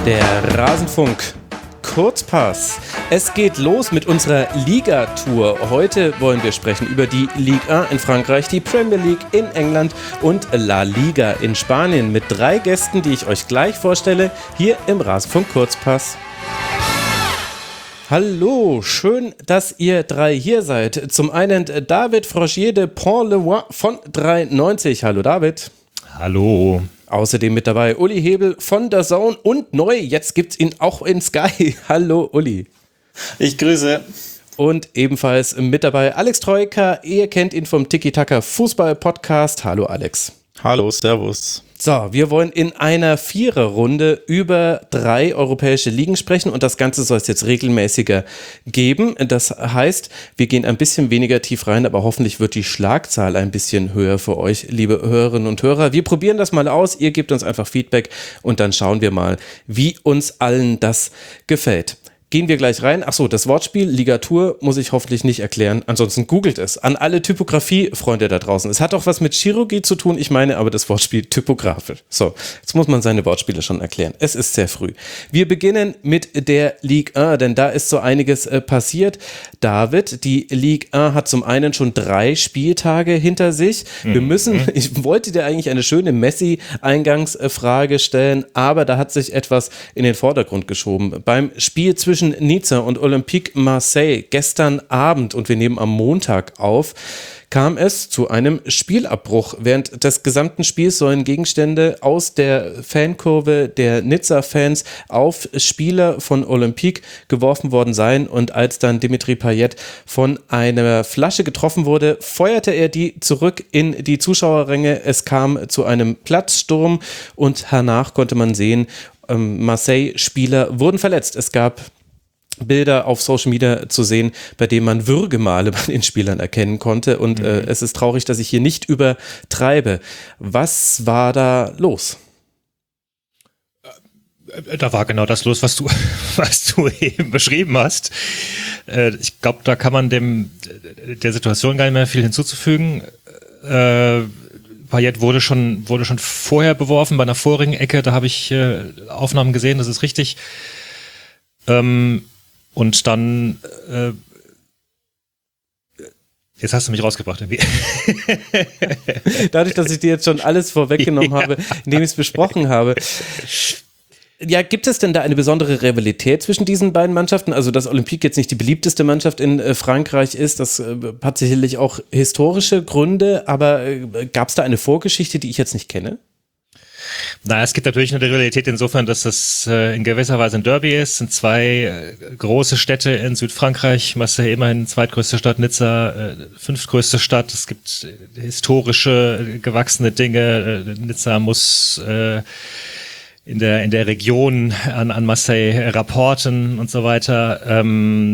Der Rasenfunk Kurzpass. Es geht los mit unserer Liga-Tour. Heute wollen wir sprechen über die Ligue 1 in Frankreich, die Premier League in England und La Liga in Spanien mit 3 Gästen, die ich euch gleich vorstelle, hier im Rasenfunk Kurzpass. Hallo, schön, dass ihr 3 hier seid. Zum einen David Frogier de Pont-le-Voix von 93. Hallo David. Hallo. Außerdem mit dabei Uli Hebel von DAZN und neu, jetzt gibt's ihn auch in Sky. Hallo Uli. Ich grüße. Und ebenfalls mit dabei Alex Troika, ihr kennt ihn vom Tiki-Taka Fußball-Podcast. Hallo Alex. Hallo, servus. So, wir wollen in einer Viererrunde über 3 europäische Ligen sprechen und das Ganze soll es jetzt regelmäßiger geben. Das heißt, wir gehen ein bisschen weniger tief rein, aber hoffentlich wird die Schlagzahl ein bisschen höher für euch, liebe Hörerinnen und Hörer. Wir probieren das mal aus, ihr gebt uns einfach Feedback und dann schauen wir mal, wie uns allen das gefällt. Gehen wir gleich rein. Achso, das Wortspiel Ligatur muss ich hoffentlich nicht erklären. Ansonsten googelt es. An alle Typografie-Freunde da draußen. Es hat auch was mit Chirurgie zu tun. Ich meine aber das Wortspiel typografisch. So, jetzt muss man seine Wortspiele schon erklären. Es ist sehr früh. Wir beginnen mit der Ligue 1, denn da ist so einiges passiert. David, die Ligue 1 hat zum einen schon 3 Spieltage hinter sich. Ich wollte dir eigentlich eine schöne Messi-Eingangsfrage stellen, aber da hat sich etwas in den Vordergrund geschoben. Beim Spiel zwischen Nizza und Olympique Marseille gestern Abend, und wir nehmen am Montag auf, kam es zu einem Spielabbruch. Während des gesamten Spiels sollen Gegenstände aus der Fankurve der Nizza-Fans auf Spieler von Olympique geworfen worden sein, und als dann Dimitri Payet von einer Flasche getroffen wurde, feuerte er die zurück in die Zuschauerränge. Es kam zu einem Platzsturm und danach konnte man sehen, Marseille-Spieler wurden verletzt. Es gab Bilder auf Social Media zu sehen, bei denen man Würgemale bei den Spielern erkennen konnte, und es ist traurig, dass ich hier nicht übertreibe. Was war da los? Da war genau das los, was du eben beschrieben hast. Ich glaube, da kann man der Situation gar nicht mehr viel hinzuzufügen. Payet wurde schon vorher beworfen, bei einer vorigen Ecke, da habe ich Aufnahmen gesehen, das ist richtig. Und dann, jetzt hast du mich rausgebracht irgendwie. Dadurch, dass ich dir jetzt schon alles vorweggenommen habe, indem ich es besprochen habe. Ja, gibt es denn da eine besondere Rivalität zwischen diesen beiden Mannschaften? Also, dass Olympique jetzt nicht die beliebteste Mannschaft in Frankreich ist, das hat sicherlich auch historische Gründe, aber gab es da eine Vorgeschichte, die ich jetzt nicht kenne? Naja, es gibt natürlich eine Rivalität insofern, dass das in gewisser Weise ein Derby ist. Es sind 2 große Städte in Südfrankreich. Marseille immerhin zweitgrößte Stadt, Nizza 5. Stadt. Es gibt historische, gewachsene Dinge. Nizza muss in der Region an Marseille rapporten und so weiter.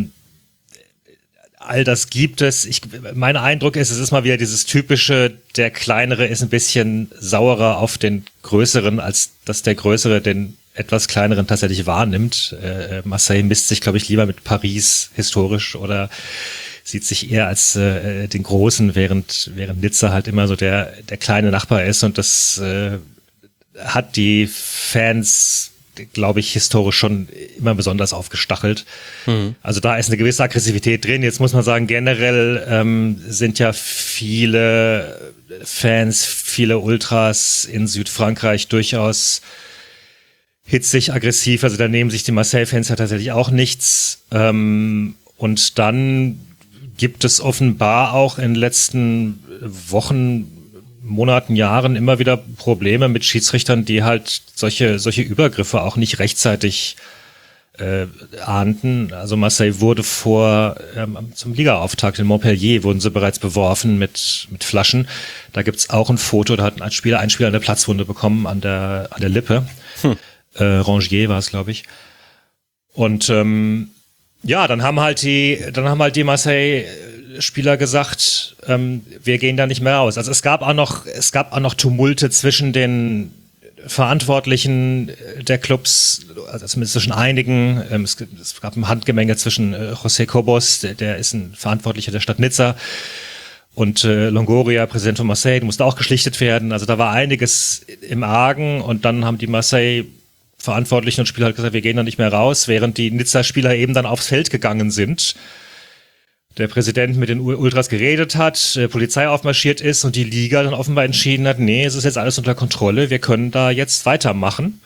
All das gibt es. Mein Eindruck ist, es ist mal wieder dieses typische, der Kleinere ist ein bisschen saurer auf den Größeren, als dass der Größere den etwas Kleineren tatsächlich wahrnimmt. Marseille misst sich, glaube ich, lieber mit Paris historisch oder sieht sich eher als den Großen, während Nizza halt immer so der kleine Nachbar ist, und das hat die Fans, glaube ich, historisch schon immer besonders aufgestachelt. Also da ist eine gewisse Aggressivität drin. Jetzt muss man sagen, generell sind ja viele Fans, viele Ultras in Südfrankreich durchaus hitzig, aggressiv. Also da nehmen sich die Marseille-Fans ja tatsächlich auch nichts. Und dann gibt es offenbar auch in den letzten Wochen, Monaten, Jahren immer wieder Probleme mit Schiedsrichtern, die halt solche Übergriffe auch nicht rechtzeitig ahnten. Also Marseille wurde zum Ligaauftakt in Montpellier wurden sie bereits beworfen mit Flaschen. Da gibt's auch ein Foto, da hat ein Spieler eine Platzwunde bekommen an der Lippe. Rangier war es, glaube ich. Und dann haben halt die Marseille-Spieler gesagt, wir gehen da nicht mehr raus. Also es gab auch noch Tumulte zwischen den Verantwortlichen der Clubs, also zumindest zwischen einigen. Es gab ein Handgemenge zwischen José Cobos, der ist ein Verantwortlicher der Stadt Nizza, und Longoria, Präsident von Marseille, musste auch geschlichtet werden. Also da war einiges im Argen, und dann haben die Marseille Verantwortlichen und Spieler hat gesagt, wir gehen da nicht mehr raus, während die Nizza-Spieler eben dann aufs Feld gegangen sind. Der Präsident mit den Ultras geredet hat, Polizei aufmarschiert ist und die Liga dann offenbar entschieden hat, nee, es ist jetzt alles unter Kontrolle, wir können da jetzt weitermachen.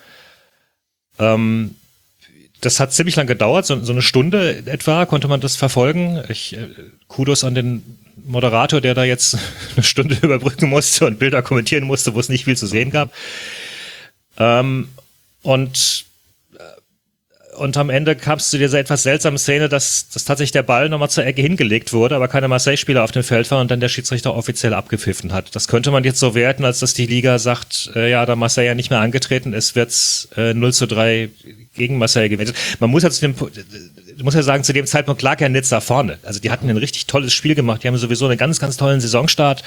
Das hat ziemlich lang gedauert, so eine Stunde etwa konnte man das verfolgen. Kudos an den Moderator, der da jetzt eine Stunde überbrücken musste und Bilder kommentieren musste, wo es nicht viel zu sehen gab. Und am Ende kam es zu dieser etwas seltsamen Szene, dass tatsächlich der Ball nochmal zur Ecke hingelegt wurde, aber keine Marseille-Spieler auf dem Feld waren und dann der Schiedsrichter offiziell abgepfiffen hat. Das könnte man jetzt so werten, als dass die Liga sagt, da Marseille ja nicht mehr angetreten ist, wird's 0:3 gegen Marseille gewertet. Man muss ja sagen, zu dem Zeitpunkt lag ja Nizza vorne. Also die hatten ein richtig tolles Spiel gemacht. Die haben sowieso einen ganz, ganz tollen Saisonstart.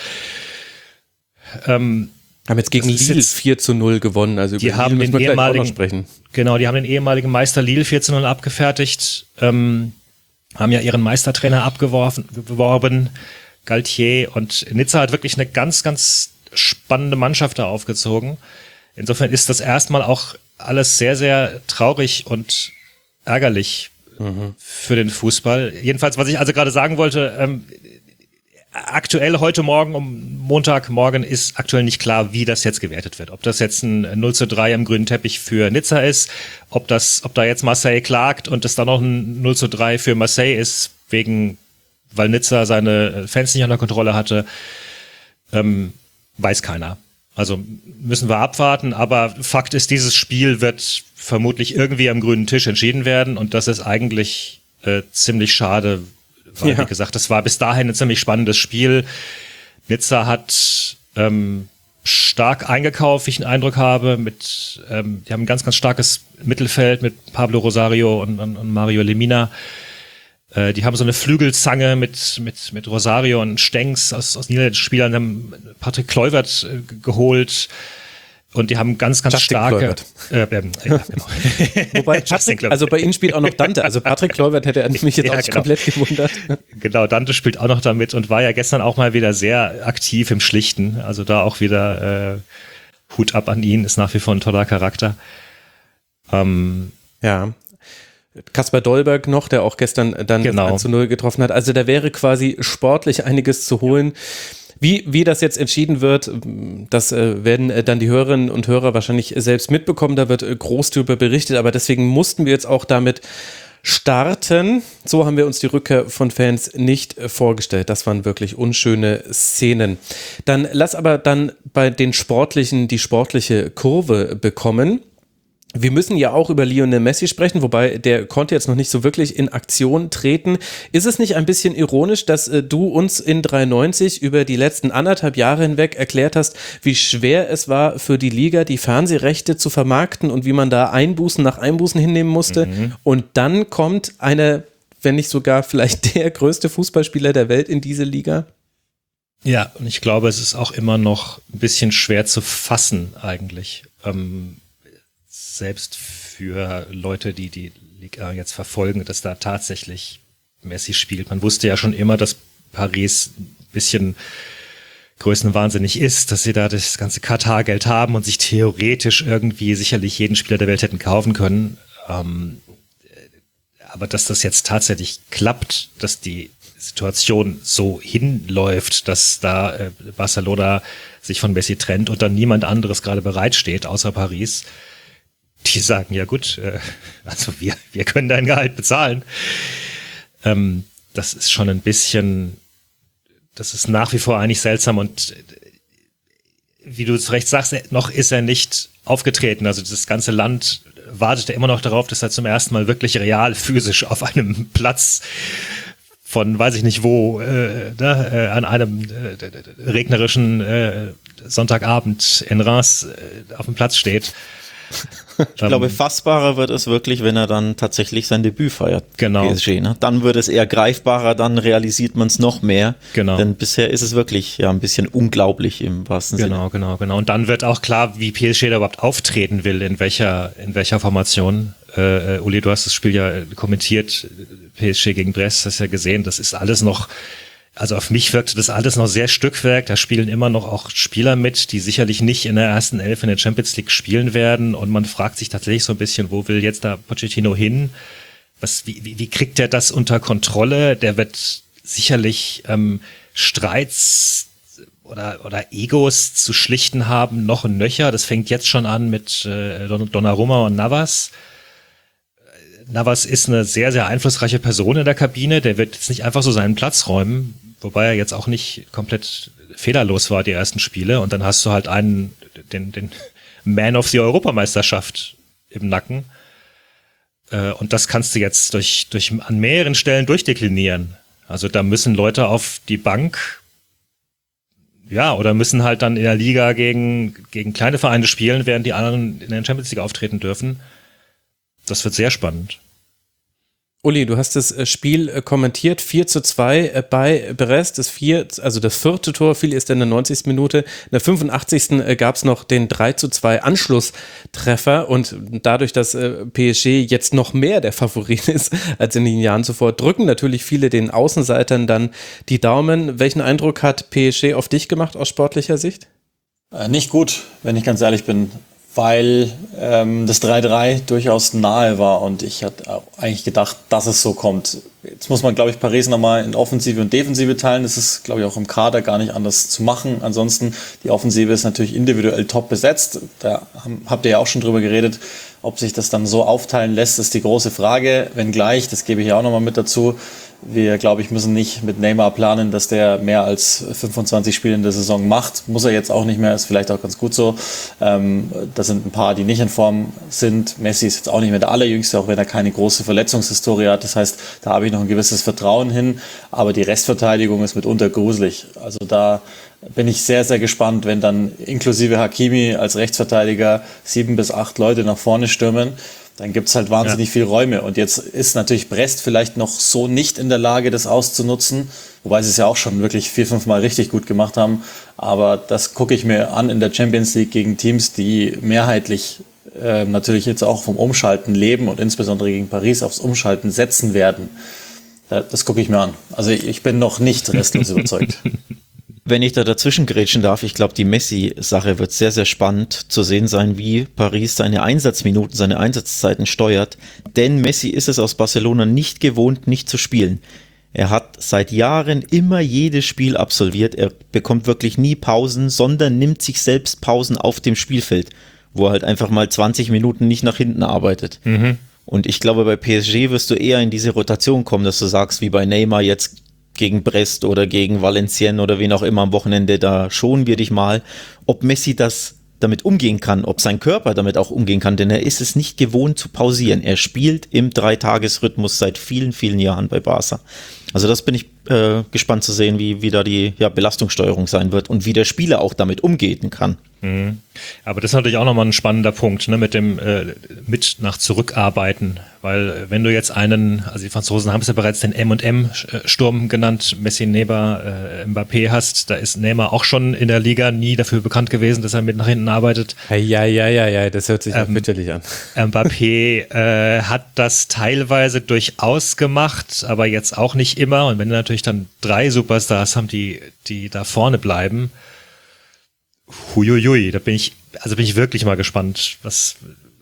Haben jetzt gegen Lille 4:0 gewonnen, also die über haben Lille müssen wir gleich auch noch sprechen. Genau, die haben den ehemaligen Meister Lille 4:0 abgefertigt, haben ja ihren Meistertrainer abgeworben, Galtier, und Nizza hat wirklich eine ganz, ganz spannende Mannschaft da aufgezogen. Insofern ist das erstmal auch alles sehr, sehr traurig und ärgerlich für den Fußball. Jedenfalls, was ich also gerade sagen wollte, aktuell heute Morgen, Montagmorgen, ist aktuell nicht klar, wie das jetzt gewertet wird. Ob das jetzt ein 0:3 am grünen Teppich für Nizza ist, ob da jetzt Marseille klagt und es dann noch ein 0:3 für Marseille ist, weil Nizza seine Fans nicht unter Kontrolle hatte, weiß keiner. Also müssen wir abwarten, aber Fakt ist, dieses Spiel wird vermutlich irgendwie am grünen Tisch entschieden werden und das ist eigentlich ziemlich schade, weil, wie gesagt, das war bis dahin ein ziemlich spannendes Spiel. Nizza hat stark eingekauft, wie ich den Eindruck habe. Die haben ein ganz, ganz starkes Mittelfeld mit Pablo Rosario und Mario Lemina. Die haben so eine Flügelzange mit Rosario und Stengs aus niederländischen Spielern. Die haben Patrick Kluivert geholt. Und die haben ganz, ganz Justin starke. Genau. Wobei also bei ihnen spielt auch noch Dante. Also Patrick Kluivert hätte mich jetzt auch komplett gewundert. Genau, Dante spielt auch noch damit und war ja gestern auch mal wieder sehr aktiv im Schlichten. Also da auch wieder Hut ab an ihn, ist nach wie vor ein toller Charakter. Ja. Kasper Dolberg noch, der auch gestern dann 1:0 getroffen hat. Also da wäre quasi sportlich einiges zu holen. Wie das jetzt entschieden wird, das werden dann die Hörerinnen und Hörer wahrscheinlich selbst mitbekommen. Da wird groß darüber berichtet, aber deswegen mussten wir jetzt auch damit starten. So haben wir uns die Rückkehr von Fans nicht vorgestellt. Das waren wirklich unschöne Szenen. Dann lass aber dann bei den Sportlichen die sportliche Kurve bekommen. Wir müssen ja auch über Lionel Messi sprechen, wobei der konnte jetzt noch nicht so wirklich in Aktion treten. Ist es nicht ein bisschen ironisch, dass du uns in 93 über die letzten 1,5 Jahre hinweg erklärt hast, wie schwer es war für die Liga, die Fernsehrechte zu vermarkten und wie man da Einbußen nach Einbußen hinnehmen musste? Und dann kommt einer, wenn nicht sogar vielleicht der größte Fußballspieler der Welt in diese Liga? Ja, und ich glaube, es ist auch immer noch ein bisschen schwer zu fassen eigentlich. Selbst für Leute, die die Liga jetzt verfolgen, dass da tatsächlich Messi spielt. Man wusste ja schon immer, dass Paris ein bisschen größenwahnsinnig ist, dass sie da das ganze Katar-Geld haben und sich theoretisch irgendwie sicherlich jeden Spieler der Welt hätten kaufen können. Aber dass das jetzt tatsächlich klappt, dass die Situation so hinläuft, dass da Barcelona sich von Messi trennt und dann niemand anderes gerade bereitsteht, außer Paris, die sagen, ja gut, also wir können dein Gehalt bezahlen. Das ist schon ein bisschen, das ist nach wie vor eigentlich seltsam und wie du es recht sagst, noch ist er nicht aufgetreten. Also das ganze Land wartet immer noch darauf, dass er zum ersten Mal wirklich real physisch auf einem Platz von weiß ich nicht wo, an einem regnerischen Sonntagabend in Reims auf dem Platz steht. Ich glaube, fassbarer wird es wirklich, wenn er dann tatsächlich sein Debüt feiert. Genau. PSG, ne? Dann wird es eher greifbarer, dann realisiert man es noch mehr. Genau. Denn bisher ist es wirklich ja ein bisschen unglaublich im wahrsten Sinne. Genau. Und dann wird auch klar, wie PSG da überhaupt auftreten will, in welcher Formation. Uli, du hast das Spiel ja kommentiert, PSG gegen Brest, hast ja gesehen, das ist alles noch Also auf mich wirkte das alles noch sehr Stückwerk. Da spielen immer noch auch Spieler mit, die sicherlich nicht in der ersten Elf in der Champions League spielen werden. Und man fragt sich tatsächlich so ein bisschen, wo will jetzt da Pochettino hin? Wie kriegt er das unter Kontrolle? Der wird sicherlich Streits oder Egos zu schlichten haben, noch und nöcher. Das fängt jetzt schon an mit Donnarumma und Navas. Navas ist eine sehr, sehr einflussreiche Person in der Kabine. Der wird jetzt nicht einfach so seinen Platz räumen, wobei er jetzt auch nicht komplett fehlerlos war, die ersten Spiele. Und dann hast du halt den Man of the Europameisterschaft im Nacken. Und das kannst du jetzt an mehreren Stellen durchdeklinieren. Also da müssen Leute auf die Bank, ja, oder müssen halt dann in der Liga gegen kleine Vereine spielen, während die anderen in der Champions League auftreten dürfen. Das wird sehr spannend. Uli, du hast das Spiel kommentiert, 4:2 bei Brest, das vierte Tor fiel erst in der 90. Minute, in der 85. gab es noch den 3:2 Anschlusstreffer und dadurch, dass PSG jetzt noch mehr der Favorit ist als in den Jahren zuvor, drücken natürlich viele den Außenseitern dann die Daumen. Welchen Eindruck hat PSG auf dich gemacht aus sportlicher Sicht? Nicht gut, wenn ich ganz ehrlich bin, weil das 3:3 durchaus nahe war und ich hatte auch eigentlich gedacht, dass es so kommt. Jetzt muss man, glaube ich, Paris nochmal in Offensive und Defensive teilen. Das ist, glaube ich, auch im Kader gar nicht anders zu machen. Ansonsten, die Offensive ist natürlich individuell top besetzt. Da habt ihr ja auch schon drüber geredet. Ob sich das dann so aufteilen lässt, ist die große Frage. Wenngleich, das gebe ich ja auch nochmal mit dazu, wir, glaube ich, müssen nicht mit Neymar planen, dass der mehr als 25 Spiele in der Saison macht. Muss er jetzt auch nicht mehr, ist vielleicht auch ganz gut so. Da sind ein paar, die nicht in Form sind. Messi ist jetzt auch nicht mehr der Allerjüngste, auch wenn er keine große Verletzungshistorie hat. Das heißt, da habe ich noch ein gewisses Vertrauen hin. Aber die Restverteidigung ist mitunter gruselig. Also da bin ich sehr, sehr gespannt, wenn dann inklusive Hakimi als Rechtsverteidiger 7 bis 8 Leute nach vorne stürmen. Dann gibt's halt wahnsinnig viel Räume. Und jetzt ist natürlich Brest vielleicht noch so nicht in der Lage, das auszunutzen. Wobei sie es ja auch schon wirklich 4-5 Mal richtig gut gemacht haben. Aber das gucke ich mir an in der Champions League gegen Teams, die mehrheitlich natürlich jetzt auch vom Umschalten leben und insbesondere gegen Paris aufs Umschalten setzen werden. Das gucke ich mir an. Also ich bin noch nicht restlos überzeugt. Wenn ich da dazwischen grätschen darf, ich glaube, die Messi-Sache wird sehr, sehr spannend zu sehen sein, wie Paris seine Einsatzminuten, seine Einsatzzeiten steuert. Denn Messi ist es aus Barcelona nicht gewohnt, nicht zu spielen. Er hat seit Jahren immer jedes Spiel absolviert. Er bekommt wirklich nie Pausen, sondern nimmt sich selbst Pausen auf dem Spielfeld, wo er halt einfach mal 20 Minuten nicht nach hinten arbeitet. Mhm. Und ich glaube, bei PSG wirst du eher in diese Rotation kommen, dass du sagst, wie bei Neymar jetzt gegen Brest oder gegen Valenciennes oder wen auch immer am Wochenende, da schonen wir dich mal, ob Messi das damit umgehen kann, ob sein Körper damit auch umgehen kann, denn er ist es nicht gewohnt zu pausieren. Er spielt im 3-Tages-Rhythmus seit vielen, vielen Jahren bei Barca. Also das bin ich gespannt zu sehen, wie da die Belastungssteuerung sein wird und wie der Spieler auch damit umgehen kann. Mhm. Aber das ist natürlich auch nochmal ein spannender Punkt, ne, mit dem mit nach zurückarbeiten, weil wenn du jetzt also die Franzosen haben es ja bereits den M&M-Sturm genannt, Messi, Neymar, Mbappé hast, da ist Neymar auch schon in der Liga nie dafür bekannt gewesen, dass er mit nach hinten arbeitet. Ja, das hört sich auch bitterlich an. Mbappé hat das teilweise durchaus gemacht, aber jetzt auch nicht immer, und wenn du natürlich dann 3 Superstars haben, die da vorne bleiben, huiuiui, da bin ich wirklich mal gespannt, was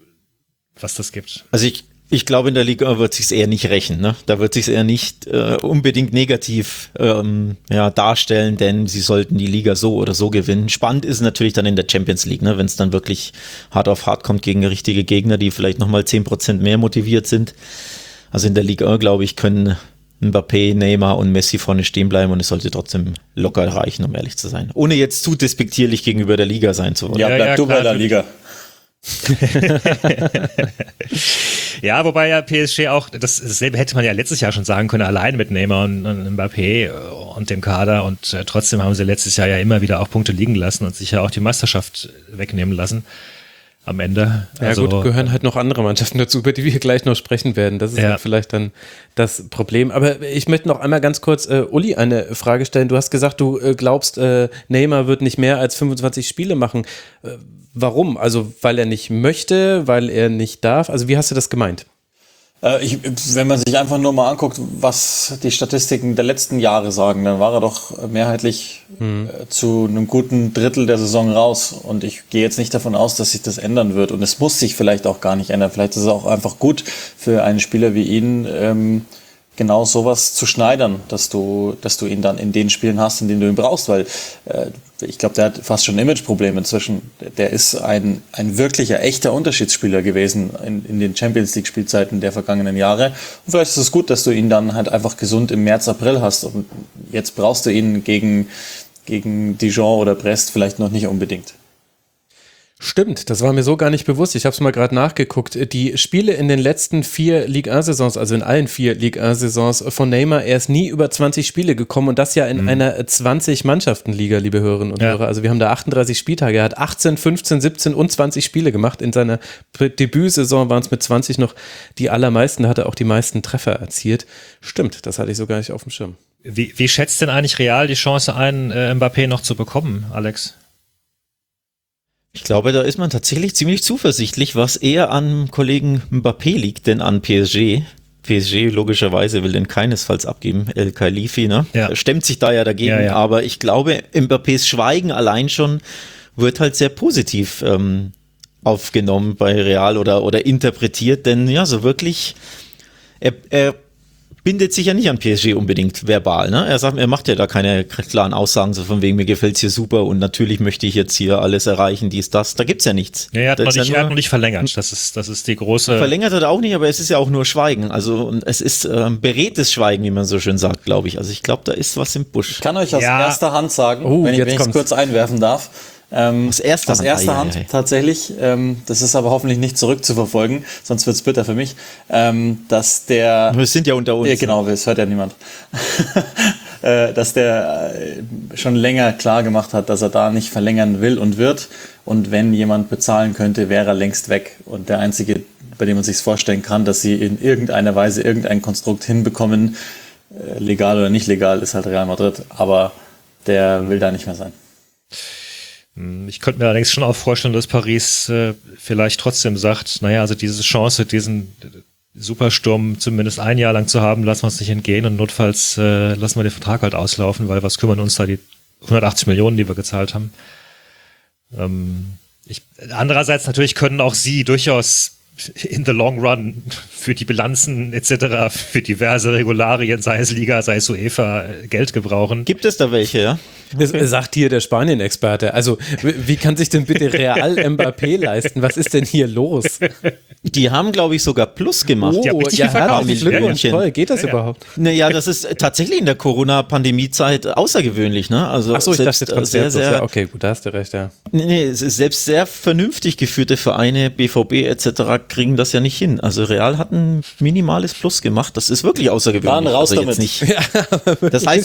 das gibt. Also ich glaube, in der Liga wird sich's eher nicht rächen, ne? Da wird sich's eher nicht unbedingt negativ darstellen, denn sie sollten die Liga so oder so gewinnen. Spannend ist natürlich dann in der Champions League, ne? Wenn es dann wirklich hart auf hart kommt gegen richtige Gegner, die vielleicht nochmal 10% mehr motiviert sind. Also in der Liga, glaube ich, können Mbappé, Neymar und Messi vorne stehen bleiben und es sollte trotzdem locker reichen, um ehrlich zu sein. Ohne jetzt zu despektierlich gegenüber der Liga sein zu wollen. Ja, bleib du bei der Liga. Ja, wobei ja PSG auch, dasselbe hätte man ja letztes Jahr schon sagen können, allein mit Neymar und Mbappé und dem Kader, und trotzdem haben sie letztes Jahr ja immer wieder auch Punkte liegen lassen und sich ja auch die Meisterschaft wegnehmen lassen. Am Ende. Ja, also, gut, gehören halt noch andere Mannschaften dazu, über die wir gleich noch sprechen werden. Das ist halt vielleicht dann das Problem. Aber ich möchte noch einmal ganz kurz Uli eine Frage stellen. Du hast gesagt, du glaubst, Neymar wird nicht mehr als 25 Spiele machen. Warum? Also, weil er nicht möchte, weil er nicht darf? Also, wie hast du das gemeint? Wenn man sich einfach nur mal anguckt, was die Statistiken der letzten Jahre sagen, dann war er doch mehrheitlich zu einem guten Drittel der Saison raus. Und ich gehe jetzt nicht davon aus, dass sich das ändern wird. Und es muss sich vielleicht auch gar nicht ändern. Vielleicht ist es auch einfach gut für einen Spieler wie ihn, genau sowas zu schneidern, dass du ihn dann in den Spielen hast, in denen du ihn brauchst, weil ich glaube, der hat fast schon Imageprobleme inzwischen. Der ist ein wirklicher, echter Unterschiedsspieler gewesen in den Champions-League-Spielzeiten der vergangenen Jahre. Und vielleicht ist es gut, dass du ihn dann halt einfach gesund im März, April hast. Und jetzt brauchst du ihn gegen Dijon oder Brest vielleicht noch nicht unbedingt. Stimmt, das war mir so gar nicht bewusst. Ich habe es mal gerade nachgeguckt. Die Spiele in den letzten 4 Ligue 1-Saisons, also in allen 4 Ligue 1-Saisons von Neymar, er ist nie über 20 Spiele gekommen und das ja in einer 20-Mannschaften-Liga, liebe Hörerinnen und Hörer. Also wir haben da 38 Spieltage. Er hat 18, 15, 17 und 20 Spiele gemacht. In seiner Debütsaison waren es mit 20 noch die allermeisten, hat er auch die meisten Treffer erzielt. Stimmt, das hatte ich so gar nicht auf dem Schirm. Wie schätzt denn eigentlich Real die Chance ein, Mbappé noch zu bekommen, Alex? Ich glaube, da ist man tatsächlich ziemlich zuversichtlich, was eher an Kollegen Mbappé liegt, denn an PSG. PSG logischerweise will den keinesfalls abgeben, El Khalifi, ne? Ja. Er stemmt sich da ja dagegen, aber ich glaube, Mbappés Schweigen allein schon wird halt sehr positiv aufgenommen bei Real oder interpretiert, denn ja, so wirklich, er bindet sich ja nicht an PSG unbedingt verbal, ne? Er sagt, er macht ja da keine klaren Aussagen, so von wegen, mir gefällt's hier super und natürlich möchte ich jetzt hier alles erreichen, dies, das. Da gibt's ja nichts. Ja, er hat noch nicht verlängert. Das ist die große. Verlängert hat er auch nicht, aber es ist ja auch nur Schweigen. Also, und es ist beredtes Schweigen, wie man so schön sagt, glaube ich. Also, ich glaube, da ist was im Busch. Ich kann euch aus erster Hand sagen, wenn ich es kurz einwerfen darf. Aus erster Hand tatsächlich, das ist aber hoffentlich nicht zurückzuverfolgen, sonst wird's bitter für mich, dass der... Wir sind ja unter uns. Ja, genau, es hört ja niemand. Dass der schon länger klar gemacht hat, dass er da nicht verlängern will und wird. Und wenn jemand bezahlen könnte, wäre er längst weg. Und der Einzige, bei dem man sich vorstellen kann, dass sie in irgendeiner Weise irgendein Konstrukt hinbekommen, legal oder nicht legal, ist halt Real Madrid. Aber der will da nicht mehr sein. Ich könnte mir allerdings schon auch vorstellen, dass Paris vielleicht trotzdem sagt, naja, also diese Chance, diesen Supersturm zumindest ein Jahr lang zu haben, lassen wir uns nicht entgehen und notfalls lassen wir den Vertrag halt auslaufen, weil was kümmern uns da die 180 Millionen, die wir gezahlt haben. Andererseits natürlich können auch sie durchaus in the long run für die Bilanzen etc., für diverse Regularien, sei es Liga, sei es UEFA, Geld gebrauchen. Gibt es da welche, ja? Okay. Sagt hier der Spanien-Experte. Also, wie kann sich denn bitte Real Mbappé leisten? Was ist denn hier los? Die haben, glaube ich, sogar Plus gemacht. Oh, ja, herzlichen Glückwunsch. Toll, geht das überhaupt? Naja, das ist tatsächlich in der Corona-Pandemie-Zeit außergewöhnlich, ne? Also ach so, ich dachte, sehr, okay, gut, da hast du recht, ja. Nee, es ist selbst sehr vernünftig geführte Vereine, BVB etc., kriegen das ja nicht hin. Also Real hat ein minimales Plus gemacht. Das ist wirklich außergewöhnlich. Waren raus also damit. Nicht, das heißt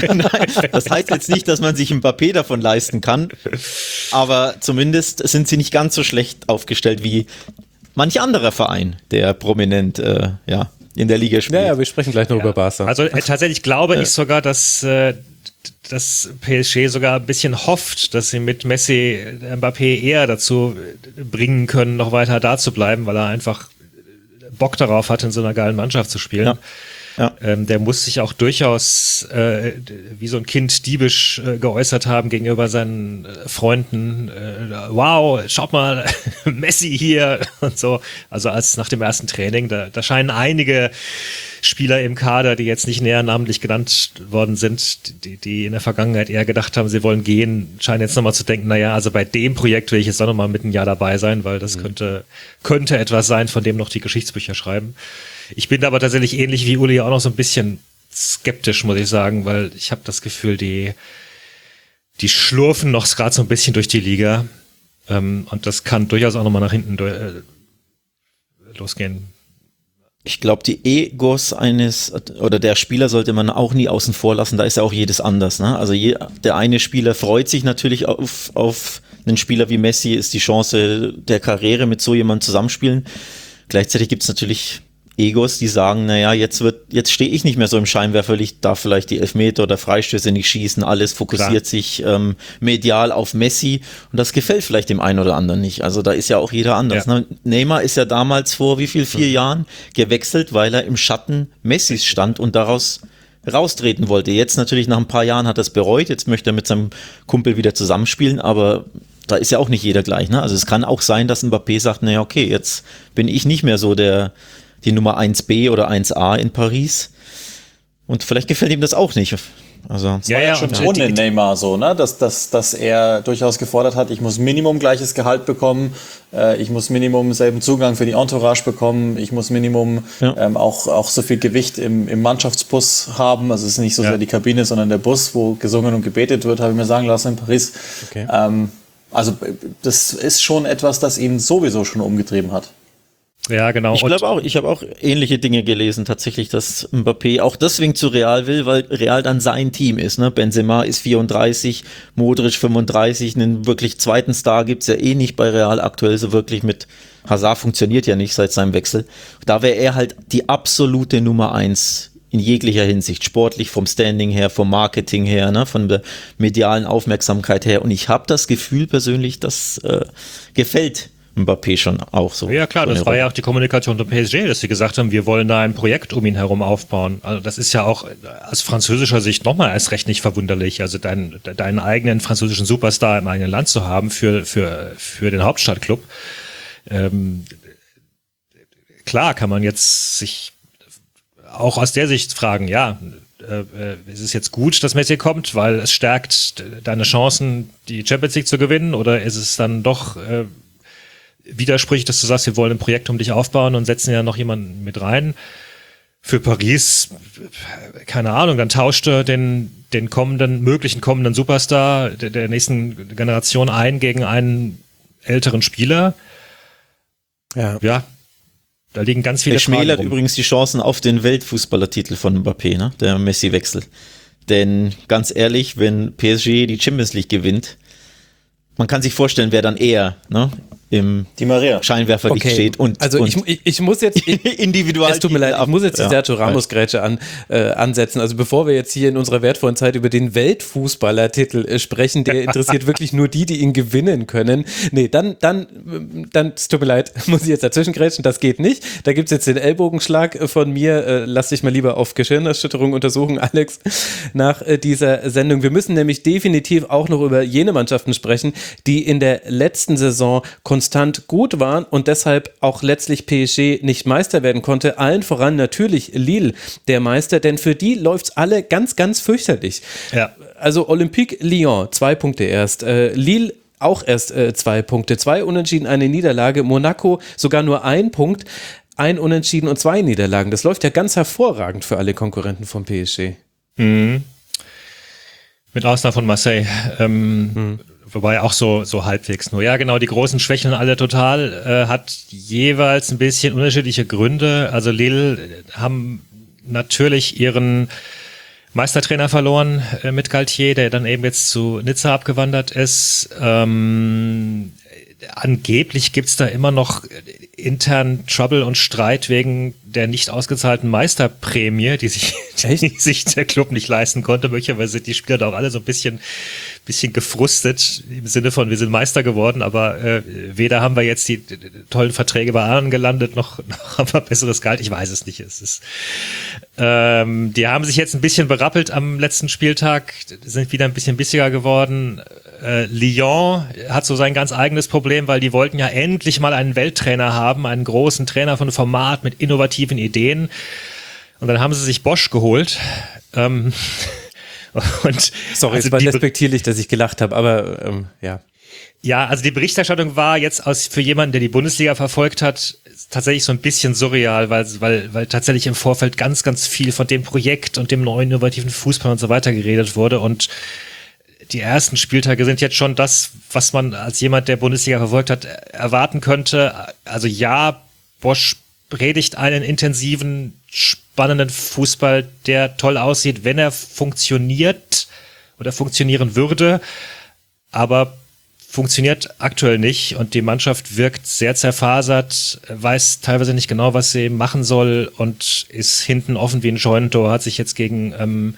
jetzt nicht, dass man sich Mbappé davon leisten kann, aber zumindest sind sie nicht ganz so schlecht aufgestellt wie manch anderer Verein, der prominent in der Liga spielt. Ja, wir sprechen gleich noch über Barca. Also tatsächlich glaube ich sogar, dass PSG sogar ein bisschen hofft, dass sie mit Messi Mbappé eher dazu bringen können, noch weiter da zu bleiben, weil er einfach Bock darauf hat, in so einer geilen Mannschaft zu spielen. Ja. Ja. Der muss sich auch durchaus wie so ein Kind diebisch geäußert haben gegenüber seinen Freunden. Wow, schaut mal, Messi hier und so. Also als nach dem ersten Training, da scheinen einige Spieler im Kader, die jetzt nicht näher namentlich genannt worden sind, die in der Vergangenheit eher gedacht haben, sie wollen gehen, scheinen jetzt nochmal zu denken, naja, also bei dem Projekt will ich jetzt auch nochmal mit einem Jahr dabei sein, weil das könnte etwas sein, von dem noch die Geschichtsbücher schreiben. Ich bin da aber tatsächlich ähnlich wie Uli auch noch so ein bisschen skeptisch, muss ich sagen, weil ich habe das Gefühl, die schlurfen noch gerade so ein bisschen durch die Liga und das kann durchaus auch nochmal nach hinten losgehen. Ich glaube, die Egos der Spieler sollte man auch nie außen vor lassen, da ist ja auch jedes anders, ne? Also der eine Spieler freut sich natürlich auf einen Spieler wie Messi, ist die Chance der Karriere mit so jemandem zusammenspielen. Gleichzeitig gibt es natürlich Egos, die sagen, naja, jetzt stehe ich nicht mehr so im Scheinwerferlicht, darf vielleicht die Elfmeter oder Freistöße nicht schießen, alles fokussiert sich medial auf Messi und das gefällt vielleicht dem einen oder anderen nicht. Also da ist ja auch jeder anders. Ja. Ne? Neymar ist ja damals vor 4 Jahren gewechselt, weil er im Schatten Messis stand und daraus raustreten wollte. Jetzt natürlich nach ein paar Jahren hat er es bereut, jetzt möchte er mit seinem Kumpel wieder zusammenspielen, aber da ist ja auch nicht jeder gleich. Ne? Also es kann auch sein, dass Mbappé sagt, naja, okay, jetzt bin ich nicht mehr so die Nummer 1b oder 1a in Paris. Und vielleicht gefällt ihm das auch nicht. Also Das war ja schon ohne Neymar so, ne? Dass er durchaus gefordert hat, ich muss Minimum gleiches Gehalt bekommen, ich muss Minimum selben Zugang für die Entourage bekommen, ich muss Minimum auch so viel Gewicht im Mannschaftsbus haben. Also es ist nicht so sehr die Kabine, sondern der Bus, wo gesungen und gebetet wird, habe ich mir sagen lassen in Paris. Okay. Also das ist schon etwas, das ihn sowieso schon umgetrieben hat. Ja, genau. Ich glaube auch, ich habe auch ähnliche Dinge gelesen, tatsächlich, dass Mbappé auch deswegen zu Real will, weil Real dann sein Team ist. Ne? Benzema ist 34, Modric 35, einen wirklich zweiten Star gibt's ja eh nicht bei Real aktuell so wirklich mit. Hazard funktioniert ja nicht seit seinem Wechsel. Da wäre er halt die absolute Nummer 1 in jeglicher Hinsicht, sportlich, vom Standing her, vom Marketing her, ne? Von der medialen Aufmerksamkeit her. Und ich habe das Gefühl persönlich, das gefällt Mbappé schon auch so. Ja klar, das war ja auch die Kommunikation der PSG, dass sie gesagt haben, wir wollen da ein Projekt um ihn herum aufbauen. Also das ist ja auch aus französischer Sicht nochmal erst recht nicht verwunderlich. Also deinen eigenen französischen Superstar im eigenen Land zu haben für den Hauptstadtklub. Klar kann man jetzt sich auch aus der Sicht fragen, ja, ist es jetzt gut, dass Messi kommt, weil es stärkt deine Chancen, die Champions League zu gewinnen, oder ist es dann doch widersprüchlich, dass du sagst, wir wollen ein Projekt um dich aufbauen und setzen ja noch jemanden mit rein. Für Paris, keine Ahnung, dann tauschte den möglichen kommenden Superstar der nächsten Generation ein gegen einen älteren Spieler. Ja, da liegen ganz viele Fragen. Der schmälert übrigens die Chancen auf den Weltfußballertitel von Mbappé, ne? Der Messi-Wechsel. Denn ganz ehrlich, wenn PSG die Champions League gewinnt, man kann sich vorstellen, wer dann eher, ne, im Scheinwerferlicht steht. Also ich muss jetzt individuell. Es tut mir leid, ich muss jetzt die Sergio Ramos-Grätsche ansetzen. Also bevor wir jetzt hier in unserer wertvollen Zeit über den Weltfußballertitel sprechen, der interessiert wirklich nur die ihn gewinnen können. Nee, dann, es tut mir leid, muss ich jetzt dazwischen grätschen, das geht nicht. Da gibt es jetzt den Ellbogenschlag von mir. Lass dich mal lieber auf Gehirnerschütterung untersuchen, Alex, nach dieser Sendung. Wir müssen nämlich definitiv auch noch über jene Mannschaften sprechen, die in der letzten Saison konstant gut waren und deshalb auch letztlich PSG nicht Meister werden konnte. Allen voran natürlich Lille, der Meister, denn für die läuft's alle ganz, ganz fürchterlich. Ja. Also Olympique Lyon, 2 Punkte erst. Lille auch erst 2 Punkte. 2 Unentschieden, eine Niederlage. Monaco sogar nur 1 Punkt. 1 Unentschieden und 2 Niederlagen. Das läuft ja ganz hervorragend für alle Konkurrenten vom PSG. Mhm. Mit Ausnahme von Marseille. Wobei auch so halbwegs nur. Ja, genau, die großen Schwächen alle total, hat jeweils ein bisschen unterschiedliche Gründe. Also Lille haben natürlich ihren Meistertrainer verloren mit Galtier, der dann eben jetzt zu Nizza abgewandert ist. Angeblich gibt's da immer noch intern Trouble und Streit wegen der nicht ausgezahlten Meisterprämie, die sich der Club nicht leisten konnte. Möglicherweise sind die Spieler da auch alle so ein bisschen gefrustet im Sinne von, wir sind Meister geworden, aber weder haben wir jetzt die tollen Verträge bei anderen gelandet, noch haben wir besseres Gehalt. Ich weiß es nicht. Die haben sich jetzt ein bisschen berappelt am letzten Spieltag, sind wieder ein bisschen bissiger geworden. Lyon hat so sein ganz eigenes Problem, weil die wollten ja endlich mal einen Welttrainer haben, einen großen Trainer von Format mit innovativen Ideen. Und dann haben sie sich Bosch geholt. Und sorry, also es war despektierlich, dass ich gelacht habe, aber ja. Ja, also die Berichterstattung war jetzt für jemanden, der die Bundesliga verfolgt hat, tatsächlich so ein bisschen surreal, weil tatsächlich im Vorfeld ganz, ganz viel von dem Projekt und dem neuen innovativen Fußball und so weiter geredet wurde. Und die ersten Spieltage sind jetzt schon das, was man als jemand, der Bundesliga verfolgt hat, erwarten könnte. Also ja, Bosch predigt einen intensiven, spannenden Fußball, der toll aussieht, wenn er funktioniert oder funktionieren würde. Aber funktioniert aktuell nicht und die Mannschaft wirkt sehr zerfasert, weiß teilweise nicht genau, was sie machen soll und ist hinten offen wie ein Scheunentor, hat sich jetzt gegen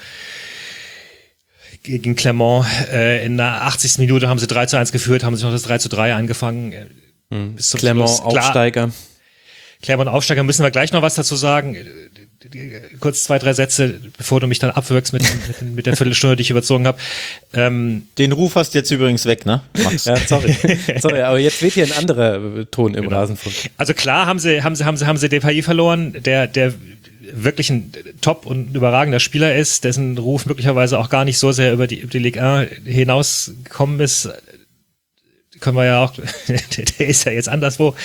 Clermont in der 80. Minute haben sie 3-1 geführt, haben sich noch das 3-3 angefangen. Bis zum Clermont Aufsteiger. Clermont Aufsteiger müssen wir gleich noch was dazu sagen. Kurz 2-3 Sätze, bevor du mich dann abwürgst mit der Viertelstunde, die ich überzogen habe. Den Ruf hast du jetzt übrigens weg, ne, Max? Ja, sorry, aber jetzt weht hier ein anderer Ton im Rasenfunk. Also klar haben sie Depay verloren, der wirklich ein top und überragender Spieler ist, dessen Ruf möglicherweise auch gar nicht so sehr über die Ligue 1 hinausgekommen ist. Können wir ja auch, der ist ja jetzt anderswo.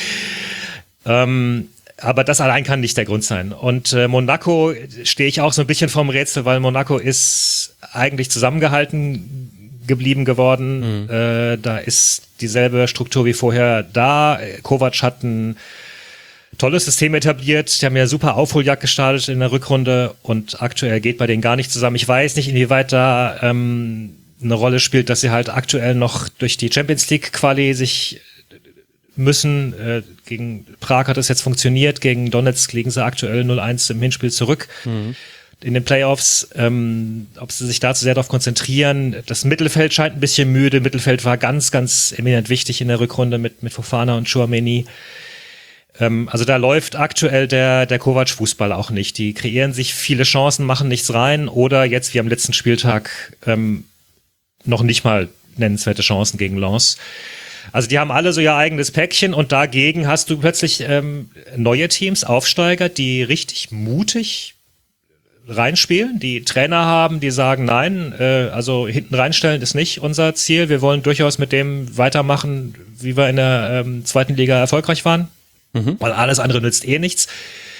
Aber das allein kann nicht der Grund sein. Und Monaco stehe ich auch so ein bisschen vorm Rätsel, weil Monaco ist eigentlich zusammengehalten geblieben geworden. Da ist dieselbe Struktur wie vorher da. Kovac hat ein tolles System etabliert. Die haben ja super Aufholjagd gestartet in der Rückrunde und aktuell geht bei denen gar nicht zusammen. Ich weiß nicht, inwieweit da eine Rolle spielt, dass sie halt aktuell noch durch die Champions League Quali sich müssen. Gegen Prag hat das jetzt funktioniert, gegen Donetsk liegen sie aktuell 0-1 im Hinspiel zurück. In den Playoffs, ob sie sich da zu sehr darauf konzentrieren. Das Mittelfeld scheint ein bisschen müde. Mittelfeld war ganz, ganz eminent wichtig in der Rückrunde mit Fofana und Tchouaméni. Also da läuft aktuell der Kovac-Fußball auch nicht. Die kreieren sich viele Chancen, machen nichts rein oder jetzt wie am letzten Spieltag noch nicht mal nennenswerte Chancen gegen Lens. Also die haben alle so ihr eigenes Päckchen und dagegen hast du plötzlich neue Teams, Aufsteiger, die richtig mutig reinspielen, die Trainer haben, die sagen, nein, also hinten reinstellen ist nicht unser Ziel. Wir wollen durchaus mit dem weitermachen, wie wir in der zweiten Liga erfolgreich waren, weil alles andere nützt eh nichts.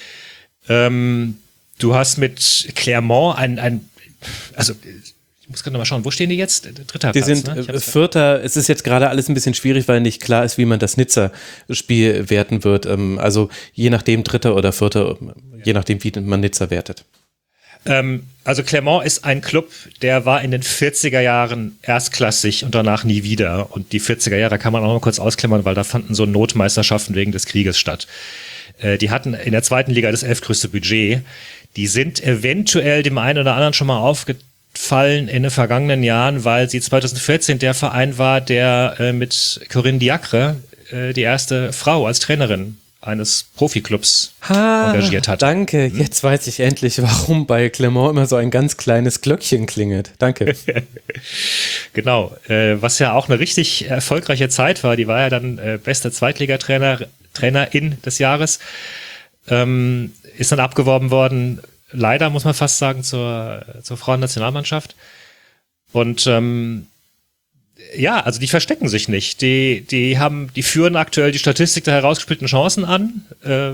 Du hast mit Clermont also ich muss gerade noch mal schauen, wo stehen die jetzt? Dritter die Platz, sind ne? Vierter. Es ist jetzt gerade alles ein bisschen schwierig, weil nicht klar ist, wie man das Nizza-Spiel werten wird. Also je nachdem Dritter oder Vierter, je nachdem, wie man Nizza wertet. Also Clermont ist ein Club, der war in den 40er Jahren erstklassig und danach nie wieder. Und die 40er Jahre kann man auch mal kurz ausklammern, weil da fanden so Notmeisterschaften wegen des Krieges statt. Die hatten in der zweiten Liga das 11. größte Budget. Die sind eventuell dem einen oder anderen schon mal aufgefallen in den vergangenen Jahren, weil sie 2014 der Verein war, der mit Corinne Diacre die erste Frau als Trainerin eines Profiklubs engagiert hat. Danke, jetzt weiß ich endlich, warum bei Clermont immer so ein ganz kleines Glöckchen klingelt. Danke. Genau, was ja auch eine richtig erfolgreiche Zeit war. Die war ja dann beste Zweitligatrainerin des Jahres. Ist dann abgeworben worden, leider muss man fast sagen, zur Frauennationalmannschaft. Und ja, also die verstecken sich nicht. Die führen aktuell die Statistik der herausgespielten Chancen an. Da